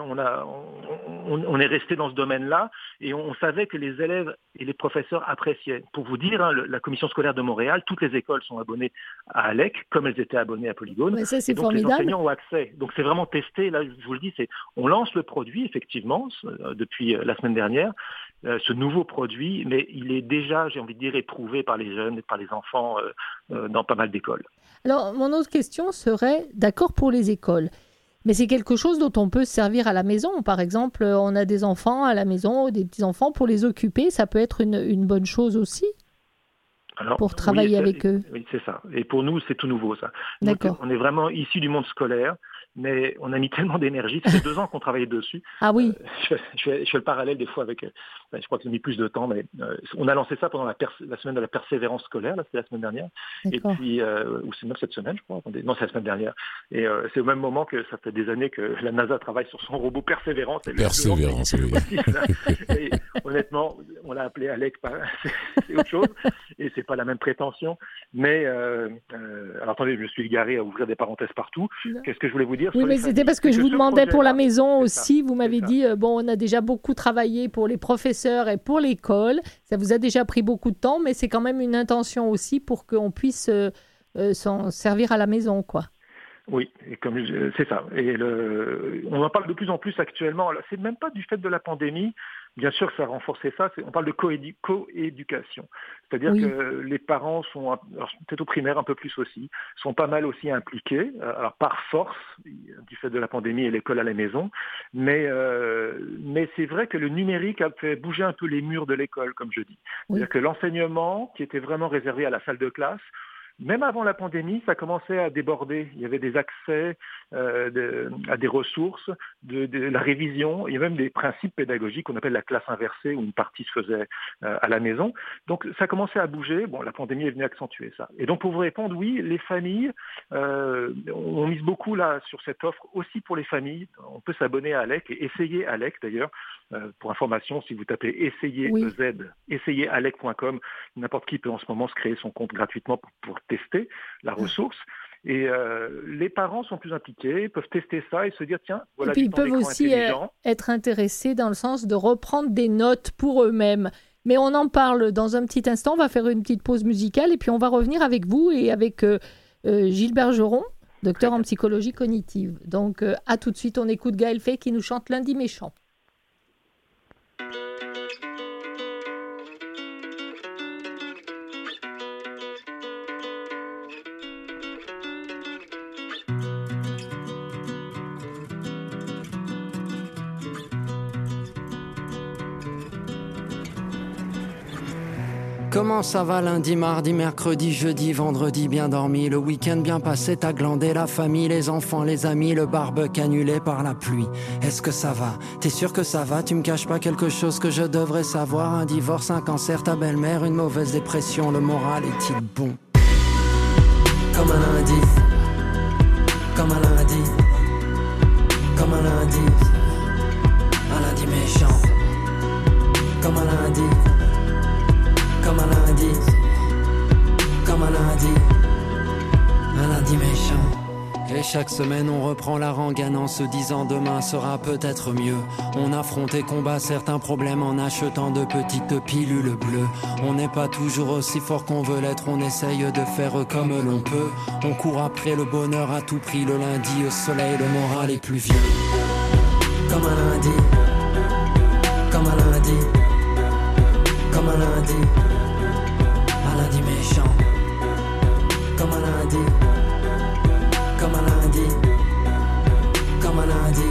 Speaker 11: on est resté dans ce domaine-là et on savait que les élèves et les professeurs appréciaient. Pour vous dire, la commission scolaire de Montréal, toutes les écoles sont abonnées à ALEC, comme elles étaient abonnées à Polygone.
Speaker 1: Mais ça, c'est
Speaker 11: et donc
Speaker 1: formidable.
Speaker 11: Les enseignants ont accès. Donc c'est vraiment testé. Là, je vous le dis, on lance le produit, effectivement, depuis la semaine dernière, ce nouveau produit, mais il est déjà, j'ai envie de dire, éprouvé par les jeunes et par les enfants dans pas mal d'écoles.
Speaker 1: Alors, mon autre question serait, d'accord pour les écoles, mais c'est quelque chose dont on peut se servir à la maison. Par exemple, on a des enfants à la maison, des petits-enfants, pour les occuper, ça peut être une bonne chose aussi. Alors, pour travailler avec eux.
Speaker 11: Oui, c'est ça. Et pour nous, c'est tout nouveau, ça.
Speaker 1: D'accord.
Speaker 11: Donc, on est vraiment issus du monde scolaire, mais on a mis tellement d'énergie. Ça fait 2 ans qu'on travaillait dessus.
Speaker 1: Ah oui.
Speaker 11: Je fais le parallèle des fois avec... je crois que j'ai mis plus de temps, mais on a lancé ça pendant la semaine de la persévérance scolaire. Là, c'était la semaine dernière.
Speaker 1: D'accord.
Speaker 11: Et puis, ou c'est même cette semaine, je crois. Non, c'est la semaine dernière. Et c'est au même moment que ça fait des années que la NASA travaille sur son robot Persévérance.
Speaker 2: Persévérance, oui.
Speaker 11: Et honnêtement, on l'a appelé Alec, c'est autre chose. Et c'est pas la même prétention. Mais, alors attendez, je me suis égaré à ouvrir des parenthèses partout. Qu'est-ce que je voulais vous dire?
Speaker 1: Oui, mais c'était parce que je vous demandais pour la maison aussi. Vous m'avez dit, bon, on a déjà beaucoup travaillé pour les professeurs et pour l'école. Ça vous a déjà pris beaucoup de temps, mais c'est quand même une intention aussi pour qu'on puisse s'en servir à la maison, quoi.
Speaker 11: Oui, et c'est ça. Et on en parle de plus en plus actuellement. C'est même pas du fait de la pandémie. Bien sûr que ça a renforcé ça. On parle de coéducation. C'est-à-dire que les parents sont, alors peut-être au primaire un peu plus aussi, sont pas mal aussi impliqués, alors par force, du fait de la pandémie et l'école à la maison. Mais c'est vrai que le numérique a fait bouger un peu les murs de l'école, comme je dis. C'est-à-dire que l'enseignement, qui était vraiment réservé à la salle de classe, même avant la pandémie, ça commençait à déborder. Il y avait des accès à des ressources, de la révision. Il y a même des principes pédagogiques qu'on appelle la classe inversée, où une partie se faisait à la maison. Donc ça commençait à bouger. Bon, la pandémie est venue accentuer ça. Et donc pour vous répondre, oui, les familles, on mise beaucoup là sur cette offre aussi pour les familles. On peut s'abonner à Alec et essayer Alec d'ailleurs. Pour information, si vous tapez essayealec.com, n'importe qui peut en ce moment se créer son compte gratuitement pour tester la ressource. Et les parents sont plus impliqués, peuvent tester ça et se dire tiens, voilà.
Speaker 1: Et puis ils peuvent aussi être intéressés dans le sens de reprendre des notes pour eux-mêmes. Mais on en parle dans un petit instant. On va faire une petite pause musicale et puis on va revenir avec vous et avec Gilles Bergeron, docteur en psychologie cognitive. Donc à tout de suite, on écoute Gaël Faye qui nous chante Lundi méchant.
Speaker 12: Comment ça va lundi, mardi, mercredi, jeudi, vendredi, bien dormi? Le week-end bien passé, t'as glandé la famille, les enfants, les amis, le barbecue annulé par la pluie. Est-ce que ça va? T'es sûr que ça va? Tu me caches pas quelque chose que je devrais savoir? Un divorce, un cancer, ta belle-mère, une mauvaise dépression, le moral est-il bon? Comme un lundi, comme un lundi, comme un lundi méchant, comme un lundi. Comme un lundi, comme un lundi méchant. Et chaque semaine on reprend la rengaine en se disant demain sera peut-être mieux. On affronte et combat certains problèmes en achetant de petites pilules bleues. On n'est pas toujours aussi fort qu'on veut l'être, on essaye de faire comme l'on peut. On court après le bonheur à tout prix, le lundi au soleil, le moral est plus vieux. Comme un lundi, comme un lundi, comme un lundi lundi méchant. Comme un lundi. Comme un lundi. Comme un lundi.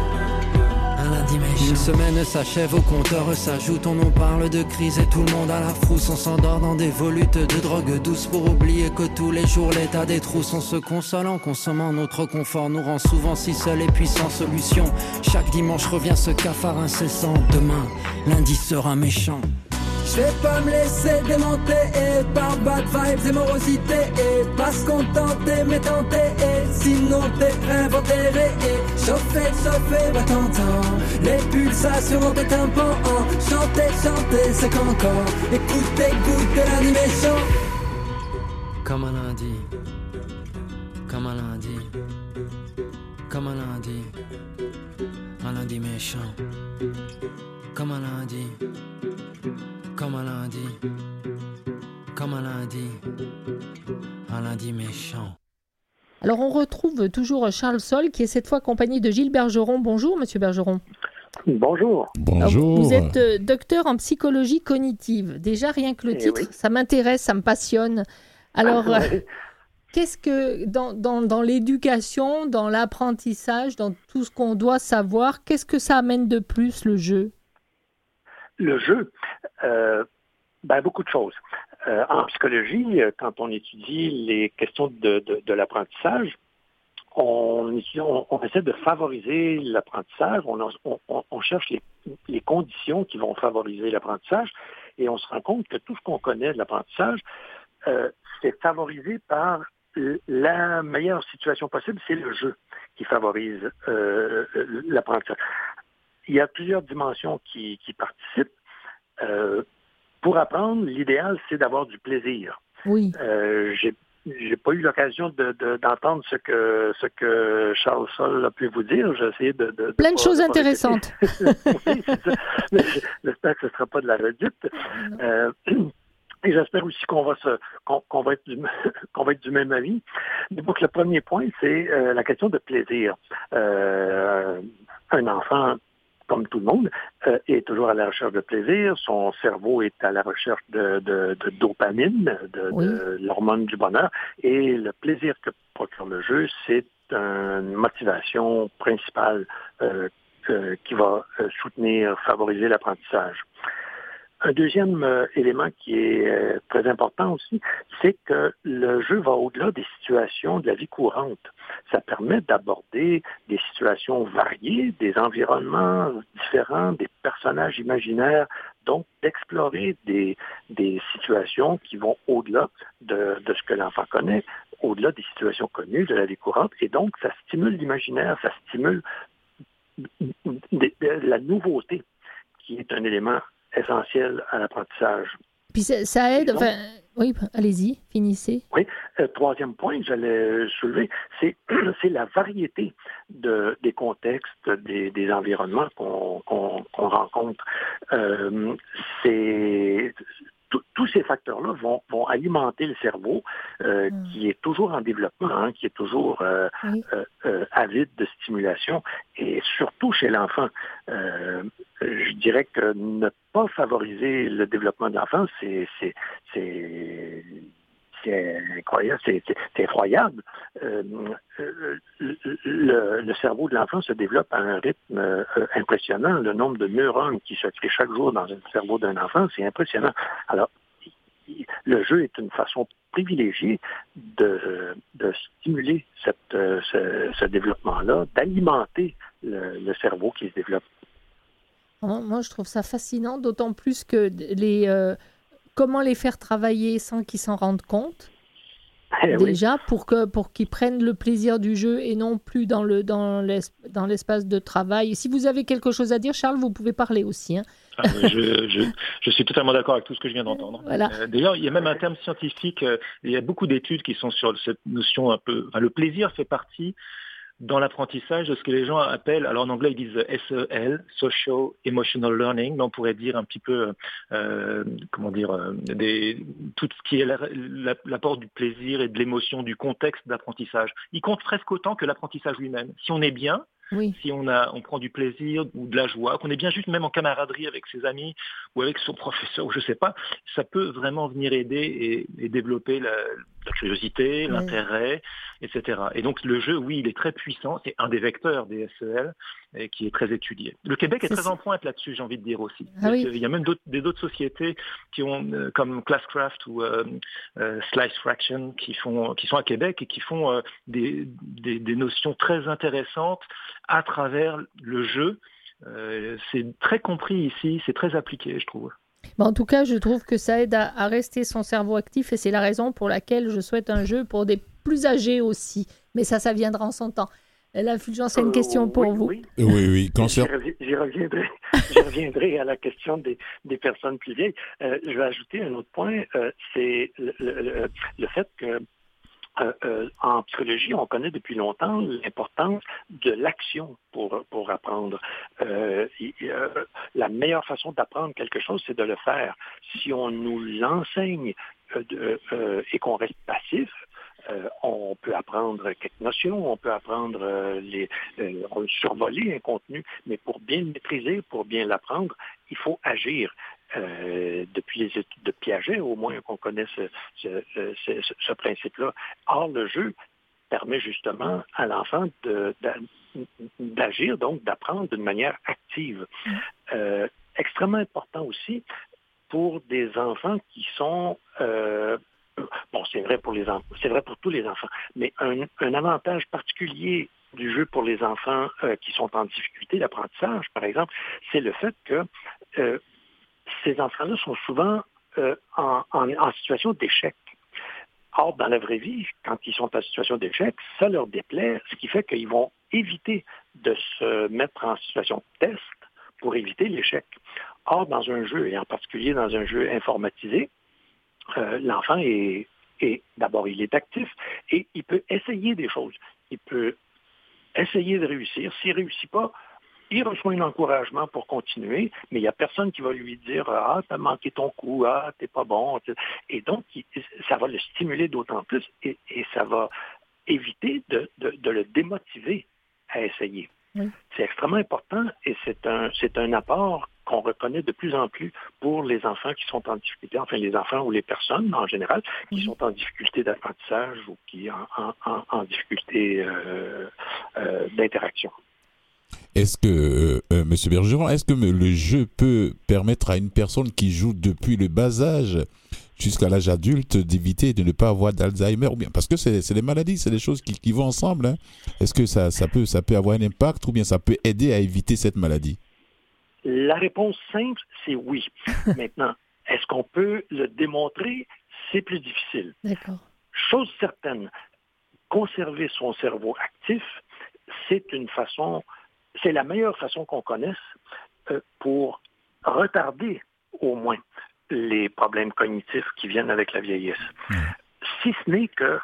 Speaker 12: Un lundi méchant. Une semaine s'achève, au compteur s'ajoute. On nous parle de crise et tout le monde à la frousse. On s'endort dans des volutes de drogue douce pour oublier que tous les jours l'état des trousses. On se console en consommant notre confort, nous rend souvent si seuls et puis sans solution. Chaque dimanche revient ce cafard incessant. Demain, lundi sera méchant. Je vais pas me laisser démonter par bad vibes et morosité et pas se contenter mais tenter et sinon t'es inventé et chauffer, bah t'entends les pulsations dans tes tympans. Chanter, c'est qu'encore écoutez, lundi méchant. Comme un lundi. Comme un lundi. Comme un lundi. Un lundi méchant. Comme un lundi. Comme un lundi, comme un lundi, un lundi méchant.
Speaker 1: Alors on retrouve toujours Charles Sol qui est cette fois accompagné de Gilles Bergeron. Bonjour Monsieur Bergeron.
Speaker 13: Bonjour.
Speaker 2: Bonjour.
Speaker 1: Vous êtes docteur en psychologie cognitive. Déjà rien que le titre, oui. Ça m'intéresse, ça me passionne. Alors qu'est-ce que dans l'éducation, dans l'apprentissage, dans tout ce qu'on doit savoir, qu'est-ce que ça amène de plus le jeu ?
Speaker 13: Le jeu, beaucoup de choses. En psychologie, quand on étudie les questions de l'apprentissage, on essaie de favoriser l'apprentissage, on cherche les conditions qui vont favoriser l'apprentissage, et on se rend compte que tout ce qu'on connaît de l'apprentissage, c'est favorisé par la meilleure situation possible, c'est le jeu qui favorise l'apprentissage. Il y a plusieurs dimensions qui participent. Pour apprendre, l'idéal, c'est d'avoir du plaisir.
Speaker 1: Oui.
Speaker 13: J'ai pas eu l'occasion d'entendre ce que Charles Sol a pu vous dire. J'ai essayé de
Speaker 1: plein de choses intéressantes.
Speaker 13: Oui, c'est ça. Mais j'espère que ce ne sera pas de la redite. Et j'espère aussi qu'on va être du même avis. Donc, le premier point, c'est la question de plaisir. Un enfant, comme tout le monde, est toujours à la recherche de plaisir. Son cerveau est à la recherche de dopamine, de l'hormone du bonheur. Et le plaisir que procure le jeu, c'est une motivation principale qui va soutenir, favoriser l'apprentissage. Un deuxième élément qui est très important aussi, c'est que le jeu va au-delà des situations de la vie courante. Ça permet d'aborder des situations variées, des environnements différents, des personnages imaginaires, donc d'explorer des situations qui vont au-delà de ce que l'enfant connaît, au-delà des situations connues de la vie courante, et donc ça stimule l'imaginaire, ça stimule la nouveauté, qui est un élément essentiel à l'apprentissage.
Speaker 1: Puis ça aide, donc, oui, allez-y, finissez.
Speaker 13: Oui, troisième point que j'allais soulever, c'est la variété des contextes, des environnements qu'on rencontre. Tous ces facteurs-là vont alimenter le cerveau qui est toujours en développement, qui est toujours avide de stimulation, et surtout chez l'enfant. Je dirais que ne pas favoriser le développement de l'enfant, c'est incroyable, c'est effroyable. Le cerveau de l'enfant se développe à un rythme impressionnant. Le nombre de neurones qui se créent chaque jour dans le cerveau d'un enfant, c'est impressionnant. Alors, le jeu est une façon privilégiée de stimuler ce développement-là, d'alimenter le cerveau qui se développe.
Speaker 1: Moi, je trouve ça fascinant, d'autant plus que comment les faire travailler sans qu'ils s'en rendent compte, déjà, pour qu'ils prennent le plaisir du jeu et non plus dans l'espace de travail. Si vous avez quelque chose à dire, Charles, vous pouvez parler aussi.
Speaker 11: Je suis totalement d'accord avec tout ce que je viens d'entendre.
Speaker 1: Voilà.
Speaker 11: D'ailleurs, il y a même un terme scientifique, il y a beaucoup d'études qui sont sur cette notion un peu... le plaisir fait partie dans l'apprentissage de ce que les gens appellent, alors en anglais ils disent SEL, Social Emotional Learning, mais on pourrait dire un petit peu, tout ce qui est l'apport du plaisir et de l'émotion, du contexte d'apprentissage. Il compte presque autant que l'apprentissage lui-même. Si on est bien,
Speaker 1: Oui.
Speaker 11: Si on prend du plaisir ou de la joie, qu'on est bien juste même en camaraderie avec ses amis ou avec son professeur, ou je sais pas, ça peut vraiment venir aider et développer la curiosité, l'intérêt, etc. Et donc le jeu, oui, il est très puissant, c'est un des vecteurs des SEL et qui est très étudié. Le Québec est très en pointe là-dessus, j'ai envie de dire aussi. Il y a même d'autres sociétés qui ont, comme Classcraft ou Slice Fraction, qui sont à Québec et qui font des notions très intéressantes à travers le jeu. C'est très compris ici, c'est très appliqué, je trouve.
Speaker 1: En tout cas, je trouve que ça aide à rester son cerveau actif et c'est la raison pour laquelle je souhaite un jeu pour des plus âgés aussi. Mais ça viendra en son temps. Là, Fulgence, c'est une question pour vous.
Speaker 2: Oui.
Speaker 13: J'y reviendrai à la question des personnes plus vieilles. Je vais ajouter un autre point, c'est le fait que en psychologie, on connaît depuis longtemps l'importance de l'action pour apprendre. La meilleure façon d'apprendre quelque chose, c'est de le faire. Si on nous l'enseigne et qu'on reste passif, on peut apprendre quelques notions, on peut apprendre survoler un contenu, mais pour bien le maîtriser, pour bien l'apprendre, il faut agir. Depuis les études de Piaget, au moins qu'on connaisse ce principe-là. Or, le jeu permet justement à l'enfant d'agir, donc d'apprendre d'une manière active. Extrêmement important aussi pour des enfants qui sont... c'est vrai pour tous les enfants, mais un avantage particulier du jeu pour les enfants qui sont en difficulté d'apprentissage, par exemple, c'est le fait que ces enfants-là sont souvent en situation d'échec. Or, dans la vraie vie, quand ils sont en situation d'échec, ça leur déplaît, ce qui fait qu'ils vont éviter de se mettre en situation de test pour éviter l'échec. Or, dans un jeu, et en particulier dans un jeu informatisé, l'enfant d'abord, il est actif et il peut essayer des choses. Il peut essayer de réussir. S'il ne réussit pas, il reçoit un encouragement pour continuer, mais il n'y a personne qui va lui dire « Ah, t'as manqué ton coup, ah, t'es pas bon ». Et donc, ça va le stimuler d'autant plus et ça va éviter de le démotiver à essayer. Oui. C'est extrêmement important et c'est un apport qu'on reconnaît de plus en plus pour les enfants qui sont en difficulté, enfin les enfants ou les personnes en général, qui sont en difficulté d'apprentissage ou qui en difficulté d'interaction.
Speaker 2: Est-ce que, Monsieur Bergeron, est-ce que le jeu peut permettre à une personne qui joue depuis le bas âge jusqu'à l'âge adulte d'éviter de ne pas avoir d'Alzheimer ou bien parce que c'est des maladies, c'est des choses qui vont ensemble. Hein. Est-ce que ça peut avoir un impact ou bien ça peut aider à éviter cette maladie?
Speaker 13: La réponse simple, c'est oui. Maintenant, est-ce qu'on peut le démontrer? C'est plus difficile.
Speaker 1: D'accord.
Speaker 13: Chose certaine, conserver son cerveau actif, c'est la meilleure façon qu'on connaisse pour retarder au moins les problèmes cognitifs qui viennent avec la vieillesse. Si ce n'est que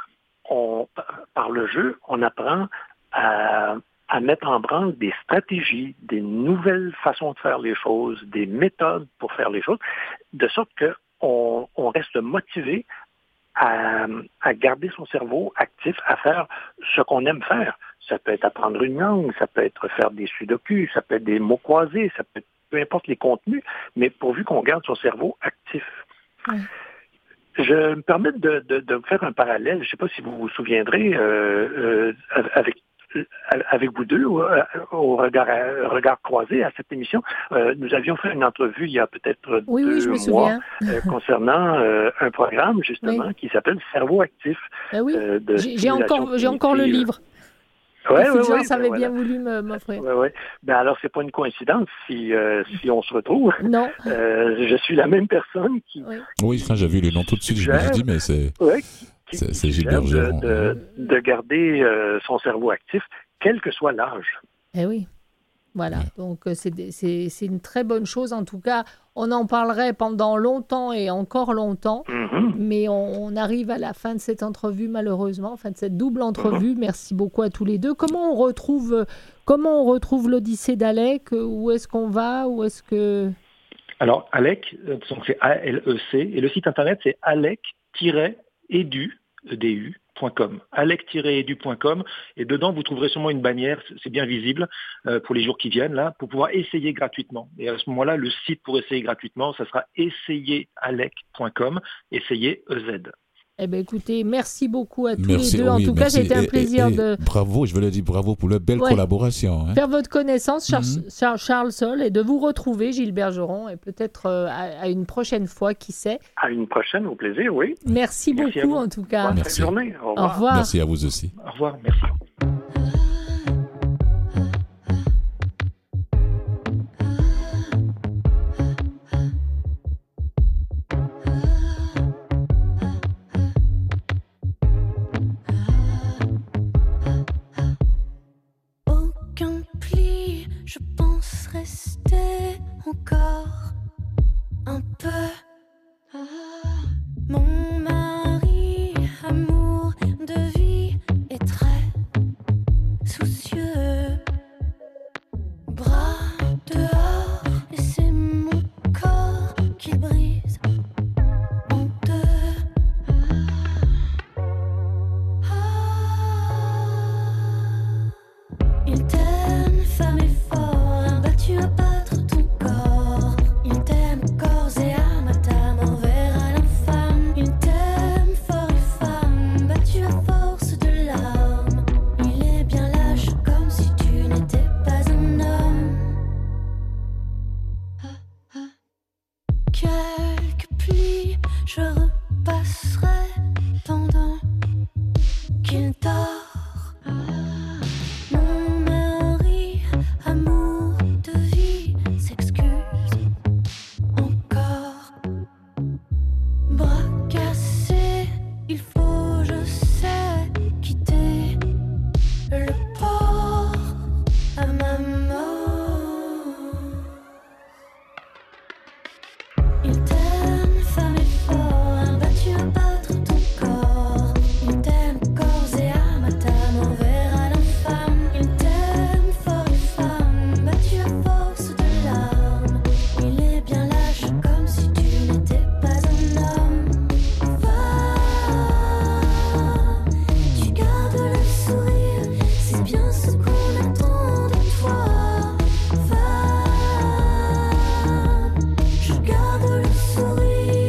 Speaker 13: par le jeu, on apprend à mettre en branle des stratégies, des nouvelles façons de faire les choses, des méthodes pour faire les choses, de sorte qu'on reste motivé à garder son cerveau actif, à faire ce qu'on aime faire. Ça peut être apprendre une langue, ça peut être faire des sudoku, ça peut être des mots croisés, ça peut être peu importe les contenus, mais pourvu qu'on garde son cerveau actif. Oui. Je me permets de faire un parallèle, je ne sais pas si vous vous souviendrez, avec vous deux, au regard croisé à cette émission, nous avions fait une entrevue il y a peut-être 2 mois concernant un programme justement qui s'appelle Cerveau actif.
Speaker 1: J'ai encore le livre. Fulgence avait bien voulu m'offrir.
Speaker 13: Alors, c'est pas une coïncidence si on se retrouve.
Speaker 1: Non.
Speaker 13: Je suis la même personne qui...
Speaker 2: Oui, quand j'ai vu le nom tout de suite, je me suis dit, mais c'est Gilles Bergeron.
Speaker 13: De garder son cerveau actif, quel que soit l'âge.
Speaker 1: Eh oui. Voilà, donc c'est une très bonne chose. En tout cas, on en parlerait pendant longtemps et encore longtemps, mais on arrive à la fin de cette entrevue, malheureusement, fin de cette double entrevue. Merci beaucoup à tous les deux. Comment on retrouve l'Odyssée d'Alec? Où est-ce qu'on va? Où est-ce que...
Speaker 11: Alors, Alec, donc c'est ALEC, et le site internet c'est alec-edu, alec-edu.com, et dedans vous trouverez sûrement une bannière, c'est bien visible pour les jours qui viennent là, pour pouvoir essayer gratuitement. Et à ce moment-là, le site pour essayer gratuitement, ça sera essayeralec.com, essayer EZ.
Speaker 1: Eh bien, écoutez, merci beaucoup à tous les deux. En tout cas, c'était un plaisir de...
Speaker 2: Bravo, je veux le dire bravo pour la belle collaboration.
Speaker 1: Faire votre connaissance, Charles Sol, et de vous retrouver, Gilles Bergeron, et peut-être à une prochaine fois, qui sait.
Speaker 13: À une prochaine, au plaisir, oui.
Speaker 1: Merci beaucoup, en tout cas.
Speaker 13: Bonne journée. Au revoir.
Speaker 1: Au revoir.
Speaker 2: Merci à vous aussi.
Speaker 11: Au revoir, merci.
Speaker 8: Je pense rester encore un peu. Mon mari, amour de vie, est très soucieux. Bras dehors, et c'est mon corps qui brise en deux. Il t'aime, femme et fort, imbattu à battre ton corps. Il t'aime corps et âme, à ta mort verra l'infâme. Il t'aime fort et femme, battu à force de larmes. Il est bien lâche comme si tu n'étais pas un homme. Quelques plis, je repasserai pendant qu'il dort. Mon mari, amour de vie, s'excuse encore. Bras cassés, il faut, je sais, quitter le port à ma mort. Il t'aime, femme et fort, imbattu à battre ton corps. Il t'aime corps et âme, à ta mort verra l'infâme. Il t'aime fort et femme, battu à force de larmes. Il est bien lâche comme si tu n'étais pas un homme. Va, tu gardes le sourire, c'est bien ce qu'on attend de toi. Va, je garde le sourire.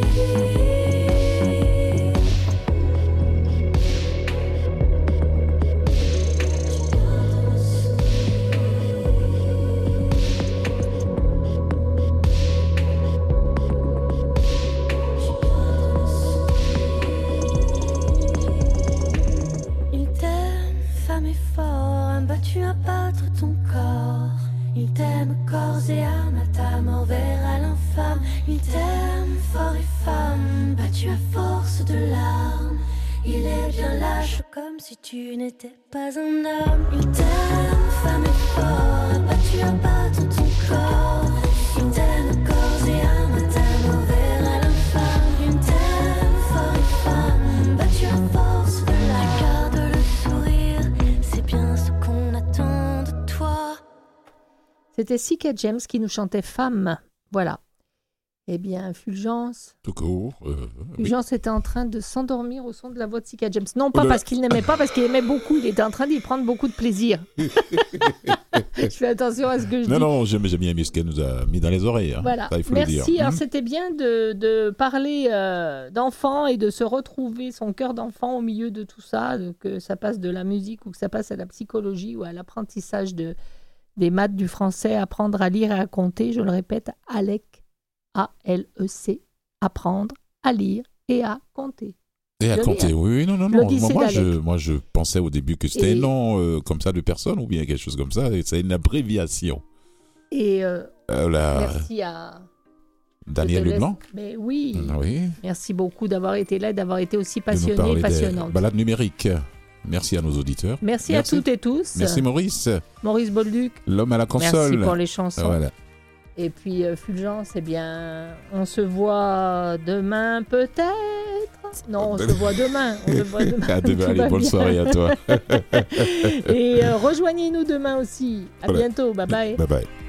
Speaker 8: Il t'aime, femme et fort, imbattu à battre ton corps. Il t'aime corps et âme, à ta mort verra l'infâme. Il t'aime fort et femme, battu à force de larmes. Il est bien lâche comme si tu n'étais pas un homme. Il t'aime, femme et fort, battu à battre ton corps. Il t'aime corps et âme, à ta mort verra l'infâme. Il t'aime fort et femme, battu à force de larmes. Garde le sourire, c'est bien ce qu'on attend de toi.
Speaker 1: C'était Sika James qui nous chantait Femme. Voilà. Eh bien, Fulgence.
Speaker 2: Tout court.
Speaker 1: Fulgence était en train de s'endormir au son de la voix de Sika James. Non, pas parce qu'il n'aimait pas, parce qu'il aimait beaucoup. Il était en train d'y prendre beaucoup de plaisir. Je fais attention à ce que je dis.
Speaker 2: Non, j'aime bien ce qu'elle nous a mis dans les oreilles. Hein.
Speaker 1: Voilà.
Speaker 2: Ça, il faut
Speaker 1: merci.
Speaker 2: le dire.
Speaker 1: Alors, c'était bien de parler d'enfants et de se retrouver son cœur d'enfant au milieu de tout ça, que ça passe de la musique ou que ça passe à la psychologie ou à l'apprentissage des maths, du français, apprendre à lire et à compter. Je le répète, ALEC. A-L-E-C, apprendre à lire et à compter.
Speaker 2: Et à compter, oui, non. Moi, je pensais au début que c'était un nom comme ça de personne ou bien quelque chose comme ça. Et c'est une abréviation.
Speaker 1: Et merci à
Speaker 2: Daniel Leblanc.
Speaker 1: Mais oui. Merci beaucoup d'avoir été là, d'avoir été aussi passionné et passionnante.
Speaker 2: Balade numérique. Merci à nos auditeurs.
Speaker 1: Merci à toutes et tous.
Speaker 2: Merci Maurice.
Speaker 1: Maurice Bolduc.
Speaker 2: L'homme à la console.
Speaker 1: Merci pour les chansons.
Speaker 2: Voilà.
Speaker 1: Et puis Fulgence, eh bien, on se voit demain peut-être. Non, on se voit demain.
Speaker 2: À demain, allez, bonne soirée à toi.
Speaker 1: Et rejoignez-nous demain aussi. À bientôt. Bye bye.
Speaker 2: Bye bye.